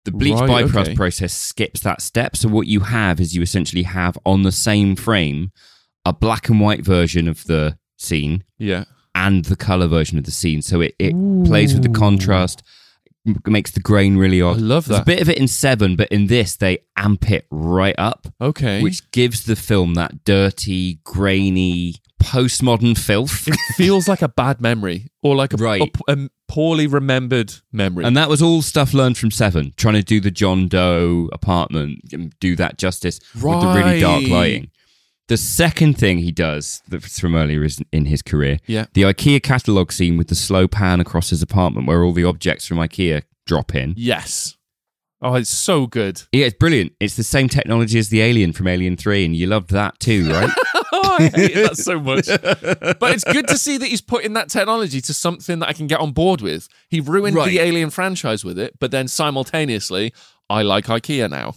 The bleach Right, bypass okay. process skips that step. So what you have is you essentially have on the same frame a black and white version of the scene Yeah. and the color version of the scene. So it plays with the contrast, makes the grain really odd. I love There's a that. bit of it in 7, but in this they amp it right up, Okay. which gives the film that dirty, grainy, postmodern filth. It feels like a bad memory or like Right. a poorly remembered memory. And that was all stuff learned from 7, trying to do the John Doe apartment and do that justice with the really dark Right. lighting. The second thing he does that's from earlier in his career, Yeah. the IKEA catalogue scene with the slow pan across his apartment where all the objects from IKEA drop in. Yes. Oh, it's so good. Yeah, it's brilliant. It's the same technology as the Alien from Alien 3, and you loved that too, right? Oh, I hated that so much. But it's good to see that he's putting that technology to something that I can get on board with. He ruined Right. the Alien franchise with it, but then simultaneously, I like IKEA now.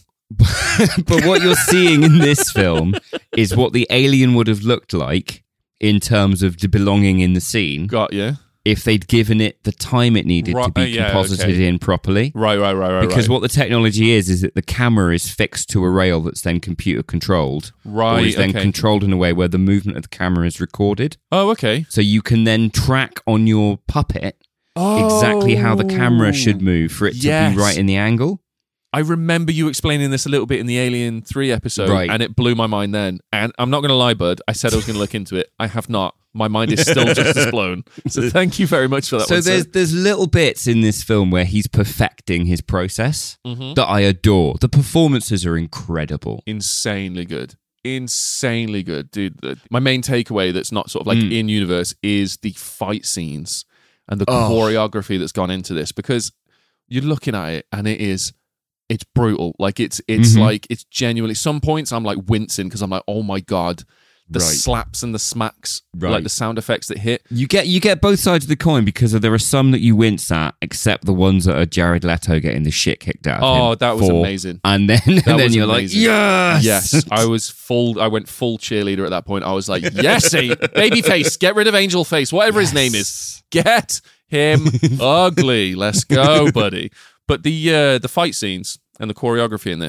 But what you're seeing in this film is what the Alien would have looked like in terms of the belonging in the scene Got you. if they'd given it the time it needed to Right, be yeah, composited okay. in properly. Right. Because what the technology is that the camera is fixed to a rail that's then computer controlled. Right, Or is then okay. controlled in a way where the movement of the camera is recorded. Oh, okay. So you can then track on your puppet exactly how the camera should move for it to Yes. be right in the angle. I remember you explaining this a little bit in the Alien 3 episode, Right. and it blew my mind then. And I'm not going to lie, bud. I said I was going to look into it. I have not. My mind is still just as blown. So thank you very much for that So one, sir. there's little bits in this film where he's perfecting his process Mm-hmm. that I adore. The performances are incredible. Insanely good. Insanely good, dude. My main takeaway that's not sort of like in universe is the fight scenes and the choreography that's gone into this, because you're looking at it and it's brutal. Like it's like it's genuinely, some points I'm like wincing because I'm like, oh my God, the Right. slaps and the smacks, Right. like the sound effects that hit. You get both sides of the coin because there are some that you wince at, except the ones that are Jared Leto getting the shit kicked out of him. Oh, that was for. amazing. And then was you're amazing. like, yes, Yes, I went full cheerleader at that point. I was like, yes, babyface, get rid of Angel Face, whatever his name is. Get him ugly. Let's go, buddy. But the fight scenes and the choreography in this.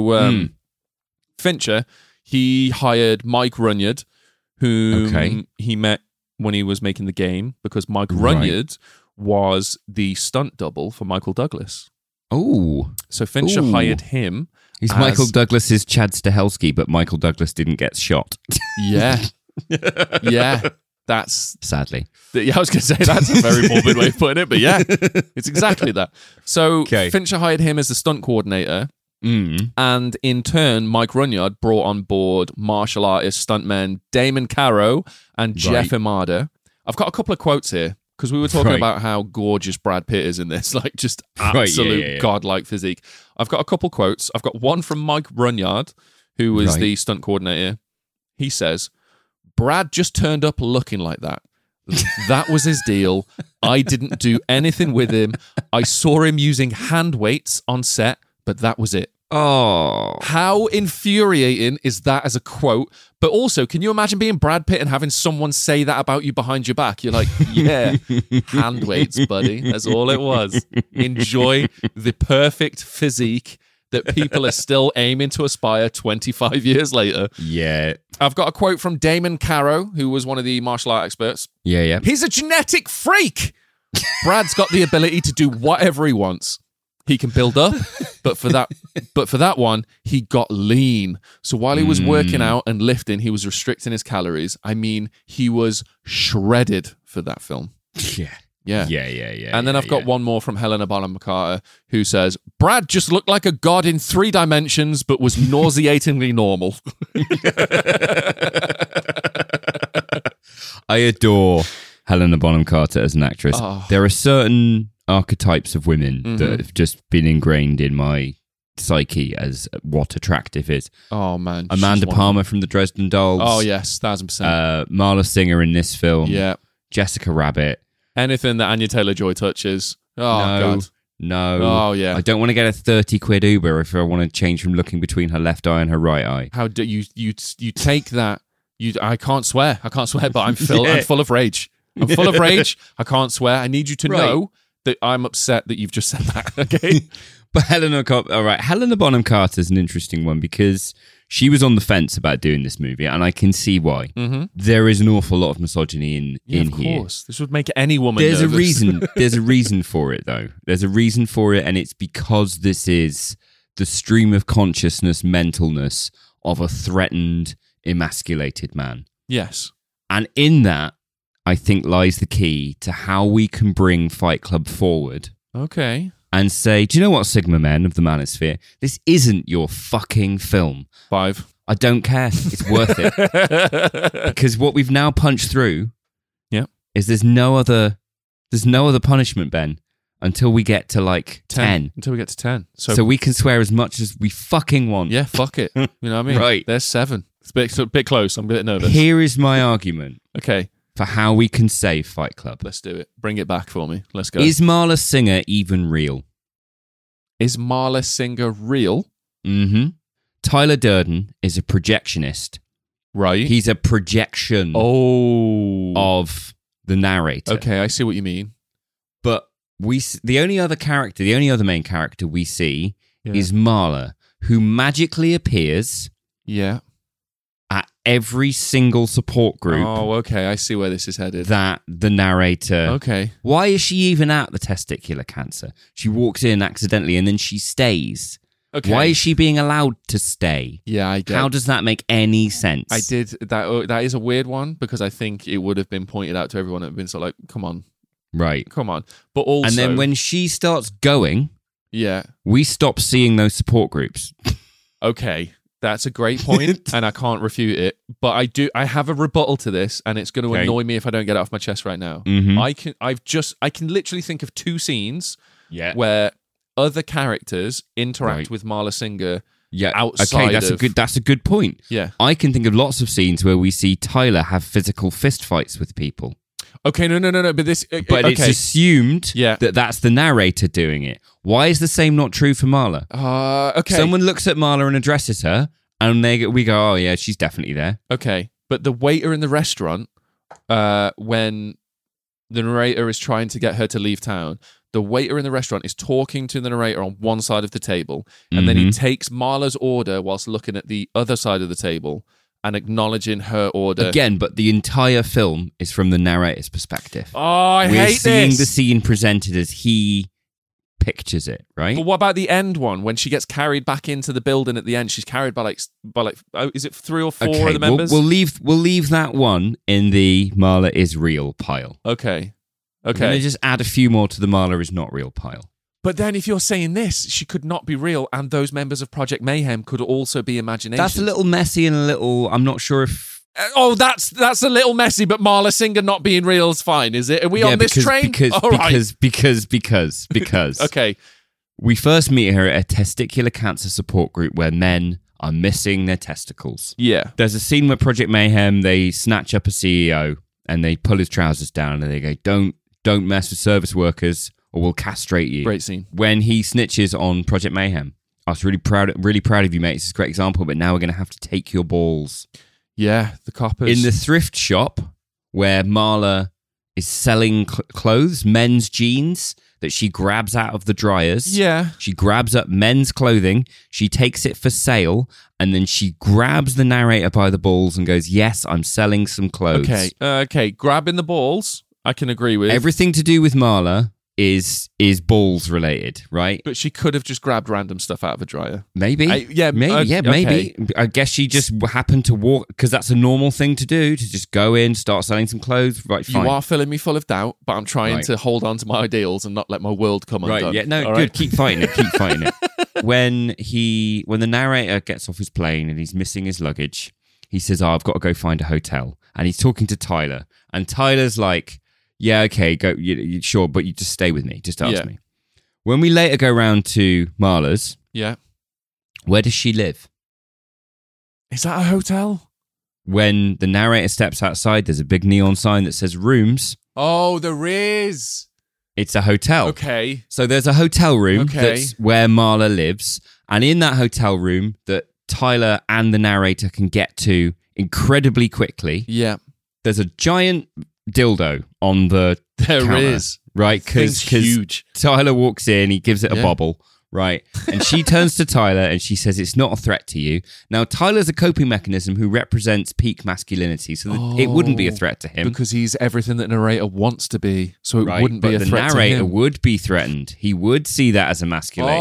So Fincher, he hired Mike Runyard, who he met when he was making The Game, because Mike Runyard was the stunt double for Michael Douglas. Oh, So Fincher Ooh. hired him. he's as- Michael Douglas's Chad Stahelski, but Michael Douglas didn't get shot. Yeah. Yeah. That's Sadly. yeah, I was going to say that's a very morbid way of putting it, but yeah, it's exactly that. So Okay. Fincher hired him as the stunt coordinator, Mm. and in turn, Mike Runyard brought on board martial artist stuntmen Damon Caro and Jeff Imada. I've got a couple of quotes here because we were talking Right. about how gorgeous Brad Pitt is in this, like just Right, yeah, absolute yeah. godlike physique. I've got a couple quotes. I've got one from Mike Runyard, who was Right. the stunt coordinator. He says, "Brad just turned up looking like that. That was his deal. I didn't do anything with him. I saw him using hand weights on set, but that was it." Oh. How infuriating is that as a quote? But also, can you imagine being Brad Pitt and having someone say that about you behind your back? You're like, yeah, hand weights, buddy. That's all it was. Enjoy the perfect physique that people are still aiming to aspire 25 years later. Yeah. I've got a quote from Damon Caro, who was one of the martial art experts. Yeah. He's a genetic freak. Brad's got the ability to do whatever he wants. He can build up, but for that one, he got lean. So while he was working out and lifting, he was restricting his calories. I mean, he was shredded for that film. Yeah. Yeah. Yeah. And then I've got one more from Helena Bonham Carter, who says, "Brad just looked like a god in 3 dimensions, but was nauseatingly normal." I adore Helena Bonham Carter as an actress. Oh. There are certain archetypes of women that have just been ingrained in my psyche as what attractive is. Oh, man. Amanda she's one of Palmer from the Dresden Dolls. them. Oh, yes. 1,000%. Marla Singer in this film. Yeah. Jessica Rabbit. Anything that Anya Taylor-Joy touches. Oh, No. God. No. Oh, yeah. I don't want to get a 30 quid Uber if I want to change from looking between her left eye and her right eye. How do you take that? I can't swear, but I'm full of rage. I'm full of rage. I can't swear. I need you to Right. know that I'm upset that you've just said that. Okay. But Helena Bonham Carter is an interesting one because she was on the fence about doing this movie, and I can see why. Mm-hmm. There is an awful lot of misogyny in Of here. course. This would make any woman There's nervous. a reason. There's a reason for it, though. There's a reason for it, and it's because this is the stream of consciousness, mentalness of a threatened, emasculated man. Yes. And in that, I think lies the key to how we can bring Fight Club forward Okay. and say, do you know what, Sigma Men of the Manosphere? This isn't your fucking film. 5. I don't care. It's worth it. Because what we've now punched through is there's no other punishment, Ben, until we get to like 10. Until we get to 10. So we can swear as much as we fucking want. Yeah, fuck it. You know what I mean? Right. There's 7. It's a bit close. I'm a bit nervous. Here is my argument Okay. for how we can save Fight Club. Let's do it. Bring it back for me. Let's go. Is Marla Singer even real? Is Marla Singer real? Mm-hmm. Tyler Durden is a projectionist. Right. He's a projection of the narrator. Okay, I see what you mean. But the only other main character we see Yeah. is Marla, who magically appears Yeah. at every single support group Oh, okay. I see where this is headed. that the narrator... Okay. Why is she even at the testicular cancer? She walks in accidentally and then she stays. Okay. Why is she being allowed to stay? Yeah, I get. How does that make any sense? I did that. That is a weird one because I think it would have been pointed out to everyone and been sort of like, "Come on, Right. come on." But also, And then when she starts going, yeah, we stop seeing those support groups. okay, that's a great point, and I can't refute it. But I have a rebuttal to this, and it's going to Okay. annoy me if I don't get it off my chest right now. Mhm. I can literally think of 2 scenes Yeah. where other characters interact Right. with Marla Singer. Yeah. outside Okay, that's of- a good point. Yeah. I can think of lots of scenes where we see Tyler have physical fist fights with people. Okay, no. But this, But okay. it's assumed Yeah. that that's the narrator doing it. Why is the same not true for Marla? Okay. Someone looks at Marla and addresses her, and we go, oh yeah, she's definitely there. Okay, but the waiter in the restaurant, when the narrator is trying to get her to leave town, the waiter in the restaurant is talking to the narrator on one side of the table, and then he takes Marla's order whilst looking at the other side of the table and acknowledging her order. Again, but the entire film is from the narrator's perspective. Oh, I We're hate seeing this. the scene presented as he pictures it, right? But what about the end one when she gets carried back into the building at the end? She's carried by like is it 3 or 4 of the members? We'll leave that one in the Marla is real pile. Okay. We're going to just add a few more to the Marla is not real pile. But then if you're saying this, she could not be real, and those members of Project Mayhem could also be imagination. That's a little messy and a little. I'm not sure if. That's a little messy, but Marla Singer not being real is fine, is it? Are we on this train? All right. Because. Okay. We first meet her at a testicular cancer support group where men are missing their testicles. Yeah. There's a scene where Project Mayhem, they snatch up a CEO and they pull his trousers down and they go, don't mess with service workers or we'll castrate you. Great scene. When he snitches on Project Mayhem. I was really proud of you, mate. This is a great example, but now we're going to have to take your balls. Yeah, the coppers. In the thrift shop where Marla is selling clothes, men's jeans that she grabs out of the dryers. Yeah. She grabs up men's clothing, she takes it for sale, and then she grabs the narrator by the balls and goes, yes, I'm selling some clothes. Okay. Grabbing the balls, I can agree with. Everything to do with Marla is balls related, right? But she could have just grabbed random stuff out of a dryer. Maybe. Okay. Maybe. I guess she just happened to walk, because that's a normal thing to do, to just go in, start selling some clothes. Right, fine. You are filling me full of doubt, but I'm trying to hold on to my ideals and not let my world come undone. Right, yeah, no, All good. right? Keep fighting it. When the narrator gets off his plane and he's missing his luggage, he says, I've got to go find a hotel. And he's talking to Tyler. And Tyler's like, yeah, okay, go, sure, but you just stay with me. Just ask me. When we later go round to Marla's, where does she live? Is that a hotel? When the narrator steps outside, there's a big neon sign that says rooms. Oh, there is. It's a hotel. Okay. So there's a hotel room Okay. that's where Marla lives. And in that hotel room that Tyler and the narrator can get to incredibly quickly, Yeah. there's a giant dildo on the There counter, is. right? Thing's Because huge. Tyler walks in, he gives it a Yeah. bobble, right? And she turns to Tyler and she says, "It's not a threat to you." Now, Tyler's a coping mechanism who represents peak masculinity, so that it wouldn't be a threat to him. Because he's everything that narrator wants to be, so it Right, wouldn't be but a the threat narrator to him. would be threatened. He would see that as emasculating.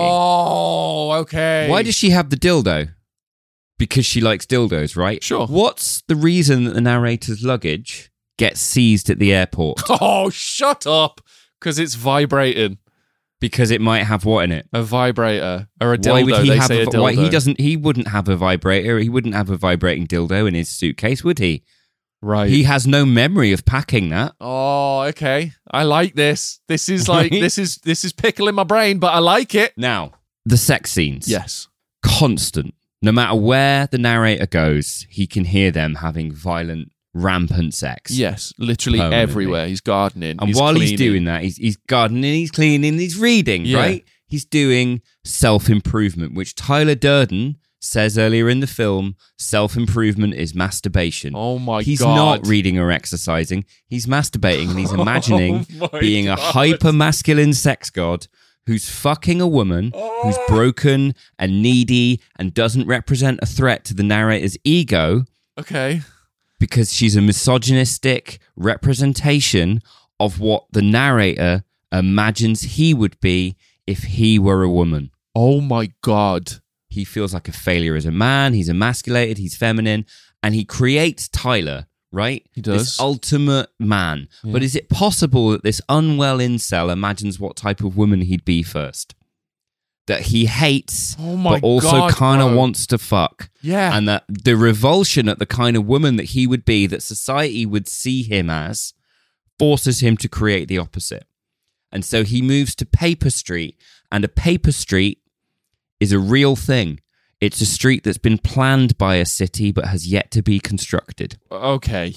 Oh, okay. Why does she have the dildo? Because she likes dildos, right? Sure. What's the reason that the narrator's luggage gets seized at the airport? Oh, shut up! Because it's vibrating. Because it might have what in it? A vibrator or a dildo. Why would he they have say a dildo. why he doesn't? He wouldn't have a vibrator. He wouldn't have a vibrating dildo in his suitcase, would he? Right. He has no memory of packing that. Oh, okay. I like this. This is like Right? this is pickle in my brain, but I like it. Now, the sex scenes. Yes. Constant. No matter where the narrator goes, he can hear them having violent, rampant sex. Yes. Literally Permanently. everywhere. He's gardening. And he's while he's cleaning. doing that, he's gardening, he's cleaning, he's reading, Yeah. right? He's doing self-improvement, which Tyler Durden says earlier in the film, self-improvement is masturbation. Oh my He's god. not reading or exercising. He's masturbating and he's imagining Oh my being a God. hyper-masculine sex god who's fucking a woman who's broken and needy and doesn't represent a threat to the narrator's ego Okay. because she's a misogynistic representation of what the narrator imagines he would be if he were a woman. Oh my god. He feels like a failure as a man. He's emasculated. He's feminine. And he creates Tyler, right? He does. This ultimate man. But is it possible that this unwell incel imagines what type of woman he'd be first? That he hates, Oh my but also God, kind of bro. wants to fuck. Yeah. And that the revulsion at the kind of woman that he would be, that society would see him as, forces him to create the opposite. And so he moves to Paper Street, and a paper street is a real thing. It's a street that's been planned by a city but has yet to be constructed. Okay.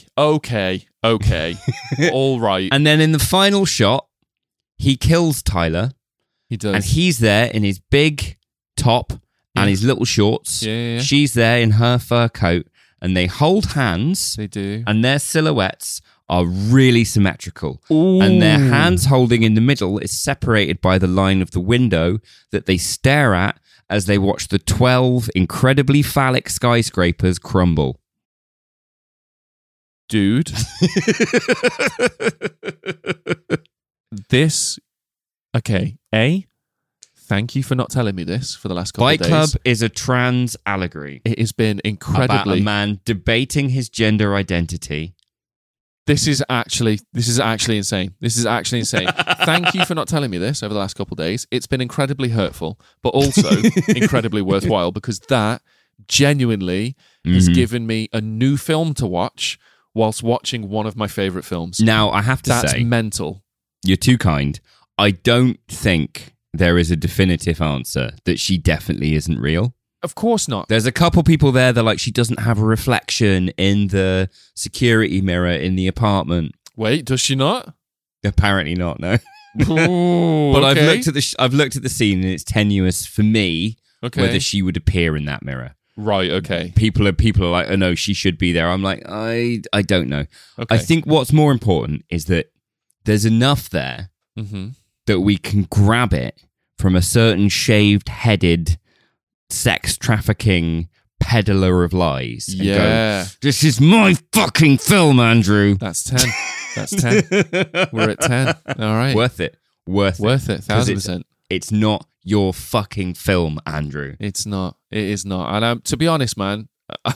All right. And then in the final shot, he kills Tyler, He does. and he's there in his big top Yeah. and his little shorts. Yeah. She's there in her fur coat, and they hold hands, They do. and their silhouettes are really symmetrical. And their hands holding in the middle is separated by the line of the window that they stare at as they watch the 12 incredibly phallic skyscrapers crumble. Dude. This. Okay. Thank you for not telling me this for the last couple Fight of Club days. is a trans allegory It has been about a incredibly. man debating his gender identity. This is actually insane. This is actually insane. Thank you for not telling me this over the last couple of days. It's been incredibly hurtful, but also incredibly worthwhile because that genuinely has given me a new film to watch whilst watching one of my favorite films. Now, I have to That's say, mental. you're too kind. I don't think there is a definitive answer that she definitely isn't real. Of course not. There's a couple people there that like she doesn't have a reflection in the security mirror in the apartment. Wait, does she not? Apparently not, no. Ooh, But okay. I've looked at the scene and it's tenuous for me Okay. whether she would appear in that mirror. Right, okay. People are like, oh no, she should be there. I'm like, I don't know. Okay. I think what's more important is that there's enough there Mm-hmm. that we can grab it from a certain shaved-headed sex trafficking peddler of lies. And Yeah. go, this is my fucking film, Andrew. That's 10. That's 10. We're at 10. All right. Worth it. Worth it. 1,000%. It's not your fucking film, Andrew. It's not. It is not. And to be honest, man,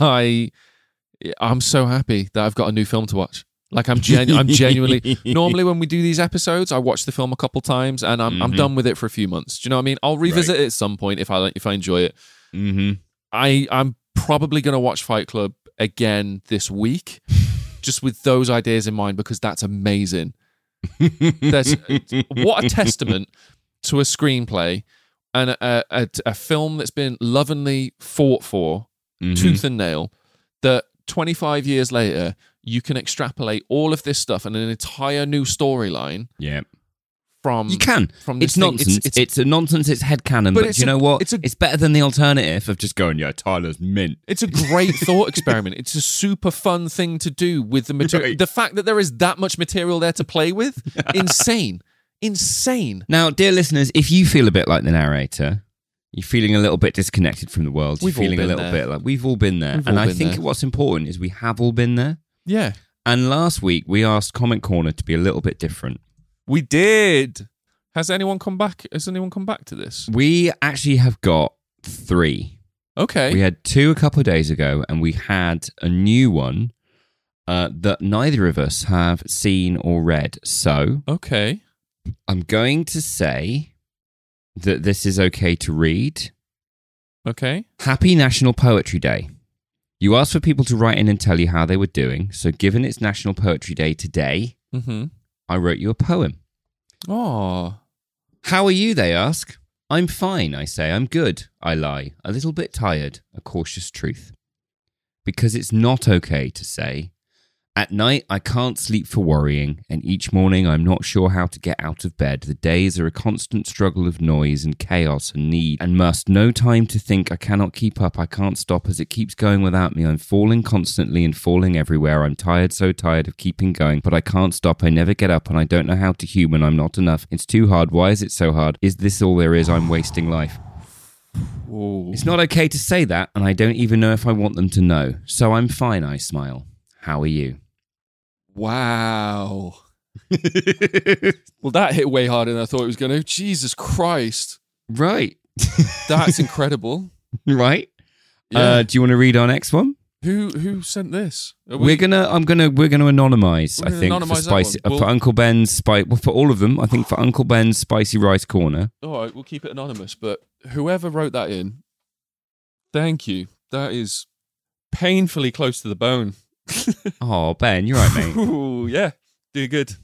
I'm so happy that I've got a new film to watch. Like I'm genuinely. Normally, when we do these episodes, I watch the film a couple times, and I'm done with it for a few months. Do you know what I mean? I'll revisit it at some point if I enjoy it. Mm-hmm. I'm probably going to watch Fight Club again this week, just with those ideas in mind because that's amazing. What a testament to a screenplay and a film that's been lovingly fought for tooth and nail. That 25 years later, you can extrapolate all of this stuff and an entire new storyline Yeah. from You can. from this It's thing. nonsense. It's a nonsense. It's headcanon. But it's you know what? it's better than the alternative of just going, yeah, Tyler's mint. It's a great thought experiment. It's a super fun thing to do with the material. Right. The fact that there is that much material there to play with, insane. Now, dear listeners, if you feel a bit like the narrator, you're feeling a little bit disconnected from the world, We've you're all feeling a been little there. bit like we've all been there. We've And all I been think there. what's important is we have all been there. Yeah, And last week we asked Comment Corner to be a little bit different. we did. Has anyone come back? Has anyone come back to this? We actually have got 3. Okay. We had 2 a couple of days ago, and we had a new one that neither of us have seen or read. So Okay. I'm going to say that this is okay to read. Okay. Happy National Poetry Day. You asked for people to write in and tell you how they were doing. So given it's National Poetry Day today, Mm-hmm. I wrote you a poem. Oh. How are you, they ask. I'm fine, I say. I'm good, I lie. A little bit tired, a cautious truth. Because it's not okay to say, at night I can't sleep for worrying, and each morning I'm not sure how to get out of bed. The days are a constant struggle of noise and chaos and need, and must no time to think. I cannot keep up, I can't stop as it keeps going without me. I'm falling constantly and falling everywhere. I'm tired, so tired of keeping going, but I can't stop. I never get up, and I don't know how to human. I'm not enough. It's too hard. Why is it so hard? Is this all there is? I'm wasting life. Ooh. It's not okay to say that, and I don't even know if I want them to know. So I'm fine, I smile. How are you? Wow. Well, that hit way harder than I thought it was going to. Jesus Christ. Right. That's incredible. Right. Yeah. Do you want to read our next one? Who sent this? Are We're gonna anonymize. We're I gonna think anonymise for that spicy one. for Uncle Ben's for all of them. I think for Uncle Ben's spicy rice corner. All right, we'll keep it anonymous, but whoever wrote that in, thank you. That is painfully close to the bone. Oh, Ben, you're right, mate. Ooh, yeah. Do good.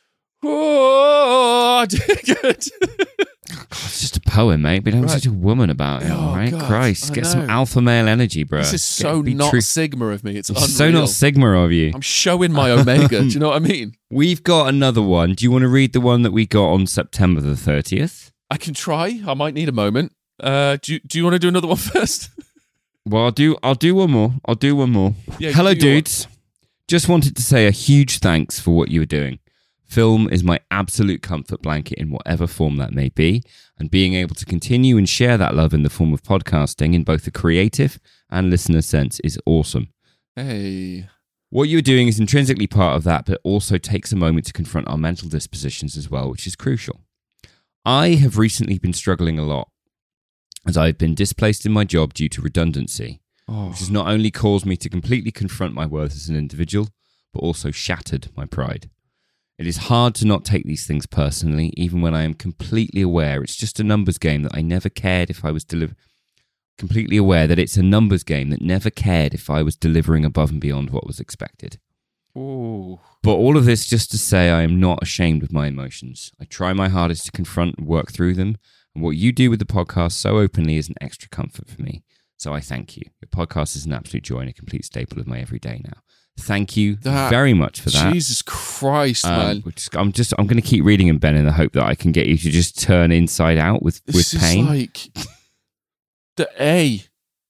Oh, do good. God, it's just a poem, mate. But don't be Right. such a woman about it, Oh, all right? God, Christ, I get some know. alpha male energy, bro. This is so not Sigma of me. It's unreal. so not Sigma of you. I'm showing my Omega. Do you know what I mean? We've got another one. Do you want to read the one that we got on September the 30th? I can try. I might need a moment. Do you want to do another one first? Well, I'll do one more. Yeah, Hello, you do your dudes. Just wanted to say a huge thanks for what you were doing. Film is my absolute comfort blanket in whatever form that may be, and being able to continue and share that love in the form of podcasting in both the creative and listener sense is awesome. Hey. What you're doing is intrinsically part of that, but also takes a moment to confront our mental dispositions as well, which is crucial. I have recently been struggling a lot as I've been displaced in my job due to redundancy, which has not only caused me to completely confront my worth as an individual, but also shattered my pride. It is hard to not take these things personally, even when I am completely aware it's just a numbers game that I never cared if I was completely aware that it's a numbers game that never cared if I was delivering above and beyond what was expected. Ooh. But all of this just to say I am not ashamed of my emotions. I try my hardest to confront and work through them, and what you do with the podcast so openly is an extra comfort for me. So I thank you. Your podcast is an absolute joy and a complete staple of my everyday now. Thank you very much for that. Jesus Christ, man. I'm going to keep reading them, Ben, in the hope that I can get you to just turn inside out with pain. This is like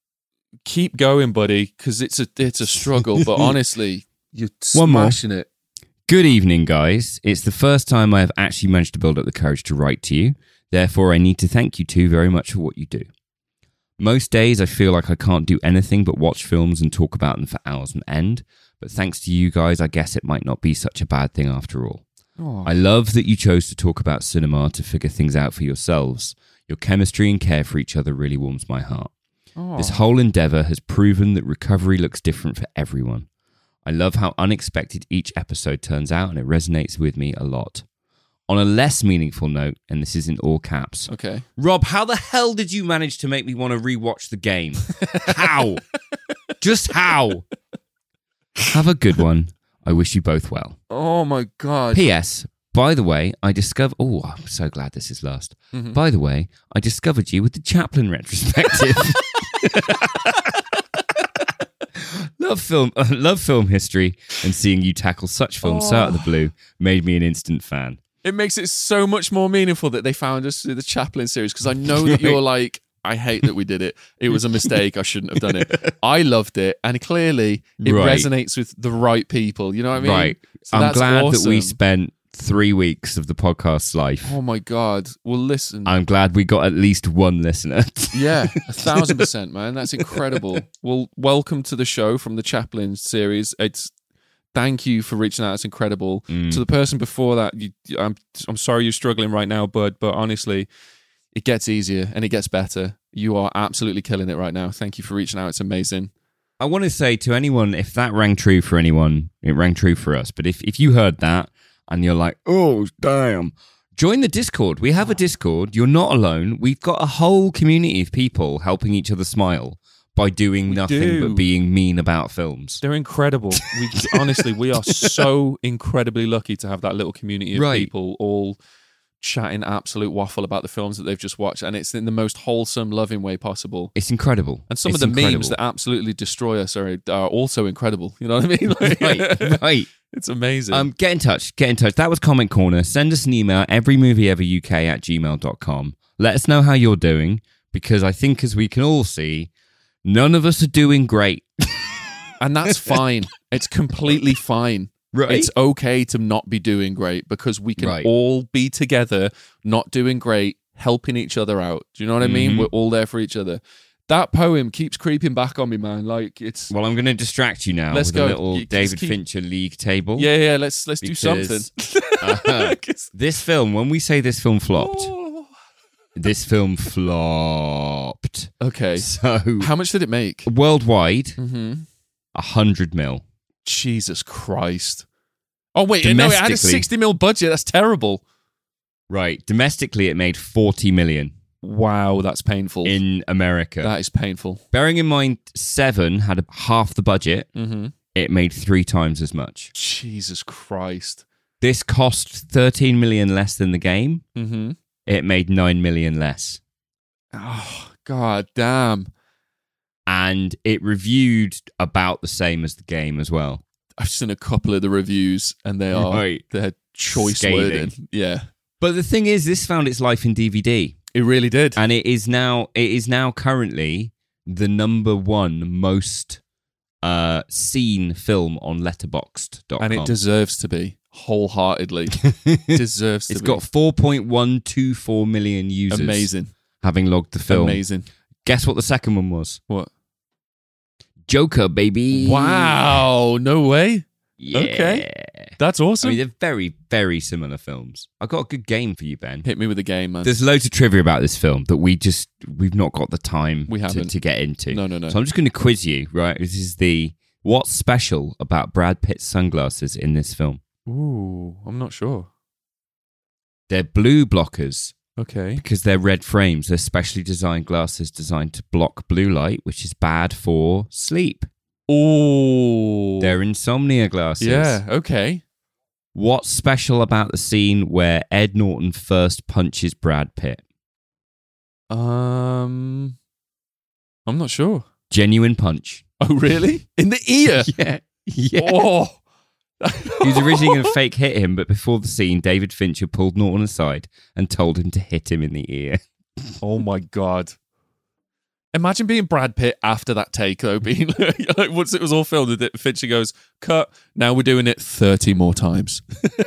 keep going, buddy, because it's a struggle. But honestly, you're One more. smashing it. Good evening, guys. It's the first time I have actually managed to build up the courage to write to you. Therefore, I need to thank you two very much for what you do. Most days, I feel like I can't do anything but watch films and talk about them for hours on end. But thanks to you guys, I guess it might not be such a bad thing after all. Oh. I love that you chose to talk about cinema to figure things out for yourselves. Your chemistry and care for each other really warms my heart. Oh. This whole endeavour has proven that recovery looks different for everyone. I love how unexpected each episode turns out, and it resonates with me a lot. On a less meaningful note, and this is in all caps, Okay. Rob, how the hell did you manage to make me want to rewatch the game? How? Just how? Have a good one. I wish you both well. Oh my God. P.S. By the way, I'm so glad this is last. Mhm. By the way, I discovered you with the Chaplin retrospective. Love film history, and seeing you tackle such films so out of the blue made me an instant fan. it makes it so much more meaningful that they found us through the Chaplin series, because I know that you're like, I hate that we did it. It was a mistake. I shouldn't have done it. I loved it, and clearly it resonates with the right people. You know what I mean? Right. So I'm glad awesome. that we spent 3 weeks of the podcast's life. Oh my God. Well, listen. I'm glad we got at least one listener. Yeah, 1,000%, man. That's incredible. Well, welcome to the show from the Chaplin series. Thank you for reaching out. It's incredible. To the person before that, I'm sorry you're struggling right now, bud, but honestly, it gets easier and it gets better. You are absolutely killing it right now. Thank you for reaching out. It's amazing. I want to say to anyone, if that rang true for anyone, it rang true for us. But if you heard that and you're like, oh, damn, join the Discord. We have a Discord. You're not alone. We've got a whole community of people helping each other smile by doing nothing but being mean about films. They're incredible. Honestly, we are so incredibly lucky to have that little community of people all chatting absolute waffle about the films that they've just watched, and it's in the most wholesome, loving way possible. It's incredible. And some of the memes that absolutely destroy us are also incredible. You know what I mean? Like, right. It's amazing. Get in touch. That was Comment Corner. Send us an email, everymovieeveruk@gmail.com. Let us know how you're doing, because I think, as we can all see, none of us are doing great. And that's fine. It's completely fine. Right. It's okay to not be doing great, because we can all be together, not doing great, helping each other out. Do you know what I mean? We're all there for each other. That poem keeps creeping back on me, man. Like, it's... Well, I'm going to distract you now with a little David Fincher league table. Yeah, let's do something. This film, when we say this film flopped, this film flopped. Okay. So... How much did it make? Worldwide, 100 mil. Jesus Christ. Oh, wait, no, it had a 60 mil budget. That's terrible. Right. Domestically, it made 40 million. Wow, that's painful. In America. That is painful. Bearing in mind, Seven had half the budget. It made 3 times as much. Jesus Christ. This cost 13 million less than the game. It made 9 million less. Oh, God damn. And it reviewed about the same as the game as well. I've seen a couple of the reviews, and they're choice wording. Yeah. But the thing is, this found its life in DVD. It really did. And it is now currently the #1 most seen film on Letterboxd.com. And it deserves to be, wholeheartedly. Deserves to be. It's got 4.124 million users. Amazing. Having logged the film. Amazing. Guess what the second one was? What? Joker, baby. Wow. No way. Yeah. Okay. That's awesome. I mean, they're very, very similar films. I've got a good game for you, Ben. Hit me with a game, man. There's loads of trivia about this film that we've not got the time to get into. No. So I'm just going to quiz you, right? This is what's special about Brad Pitt's sunglasses in this film? Ooh, I'm not sure. They're blue blockers. Okay. Because they're red frames. They're specially designed glasses designed to block blue light, which is bad for sleep. Ooh. They're insomnia glasses. Yeah, okay. What's special about the scene where Ed Norton first punches Brad Pitt? I'm not sure. Genuine punch. Oh, really? In the ear? Yeah. Oh. He was originally going to fake hit him, but before the scene, David Fincher pulled Norton aside and told him to hit him in the ear. Oh my God. Imagine being Brad Pitt after that take, though, being like, once it was all filmed, Fincher goes, cut, now we're doing it 30 more times.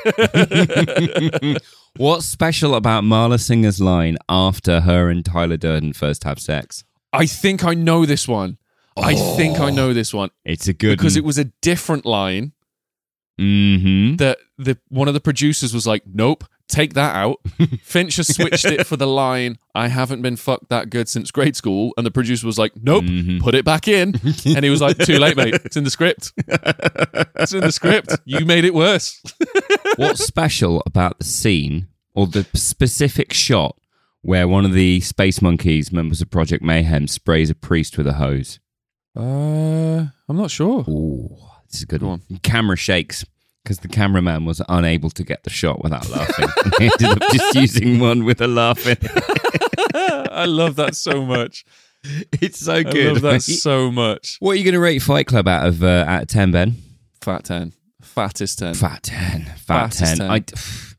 What's special about Marla Singer's line after her and Tyler Durden first have sex? I think I know this one. It's a good because it was a different line. That one of the producers was like, nope, take that out. Fincher switched it for the line, I haven't been fucked that good since grade school. And the producer was like, nope, put it back in. And he was like, too late, mate. It's in the script. It's in the script. You made it worse. What's special about the scene or the specific shot where one of the Space Monkeys, members of Project Mayhem, sprays a priest with a hose? I'm not sure. Ooh. This is a good one. Camera shakes because the cameraman was unable to get the shot without laughing. He ended up just using one with a laugh in it. I love that so much. It's so good. I love that so much. What are you going to rate Fight Club out of 10, Ben? Fat 10. Fattest 10. Fat 10. Fattest 10.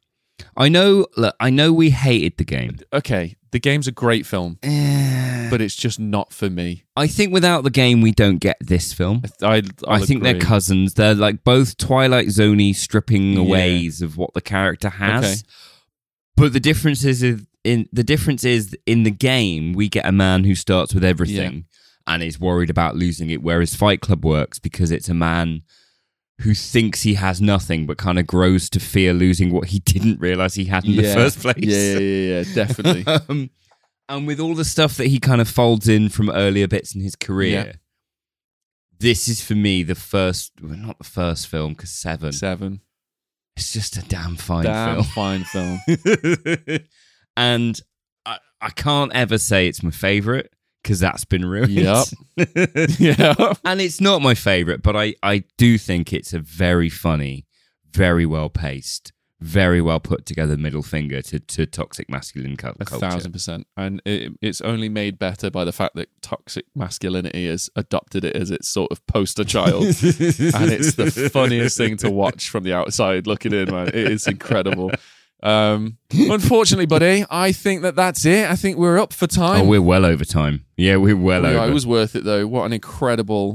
I know we hated the game. Okay, the game's a great film, but it's just not for me. I think without the game, we don't get this film. I think they're cousins. They're like both Twilight Zone-y stripping aways of what the character has. Okay. But the difference is in the game, we get a man who starts with everything and is worried about losing it, whereas Fight Club works because it's a man who thinks he has nothing but kind of grows to fear losing what he didn't realize he had in the first place. Yeah, definitely. And with all the stuff that he kind of folds in from earlier bits in his career, this is for me not the first film, because Seven. It's just a damn fine film. And I can't ever say it's my favourite, because that's been ruined. Yep. And it's not my favourite, but I do think it's a very funny, very well paced, very well put together middle finger to toxic masculine culture. 1,000%. And it's only made better by the fact that toxic masculinity has adopted it as its sort of poster child. And it's the funniest thing to watch from the outside looking in, man. It is incredible. Unfortunately, buddy, I think that's it. I think we're up for time. Oh, we're well over time. Yeah, we're well over. It was worth it, though. What an incredible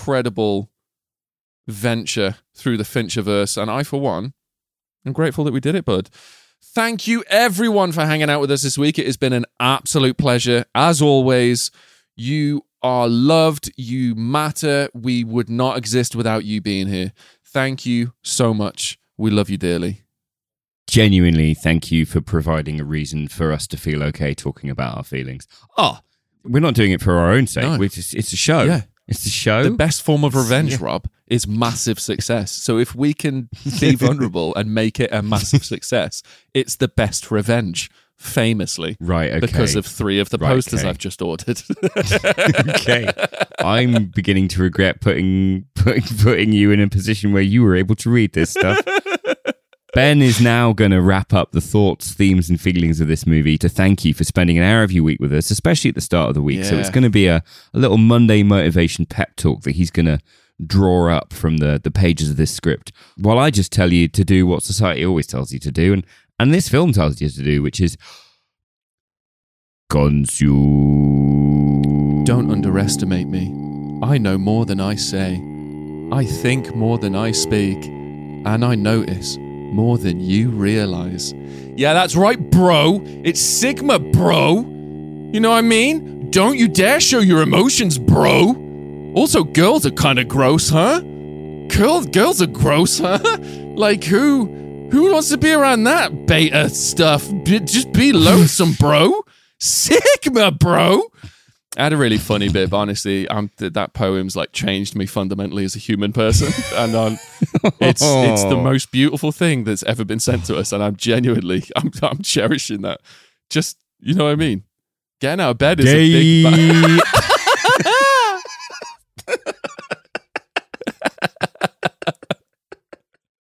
venture through the Fincherverse. And I, for one, I'm grateful that we did it, bud. Thank you, everyone, for hanging out with us this week. It has been an absolute pleasure. As always, you are loved. You matter. We would not exist without you being here. Thank you so much. We love you dearly. Genuinely, thank you for providing a reason for us to feel okay talking about our feelings. Oh, we're not doing it for our own sake. No. It's a show. Yeah. It's a show. The best form of revenge, Rob, is massive success. So if we can be vulnerable and make it a massive success, it's the best revenge, famously. Right, okay. Because of 3 of the posters I've just ordered. Okay. I'm beginning to regret putting you in a position where you were able to read this stuff. Ben is now going to wrap up the thoughts, themes, and feelings of this movie to thank you for spending an hour of your week with us, especially at the start of the week. Yeah. So it's going to be a little Monday motivation pep talk that he's going to draw up from the pages of this script, while I just tell you to do what society always tells you to do, and this film tells you to do, which is consume. Don't underestimate me. I know more than I say. I think more than I speak. And I notice more than you realize. Yeah, that's right, bro. It's Sigma, bro. You know what I mean? Don't you dare show your emotions, bro. Also, girls are kind of gross, huh? Girls are gross, huh? Like, who wants to be around that beta stuff? Just be lonesome, bro. Sigma, bro. I had a really funny bit, but honestly, that poem's like changed me fundamentally as a human person, and it's the most beautiful thing that's ever been sent to us, and I'm cherishing that. Just, you know what I mean? Getting out of bed is a big.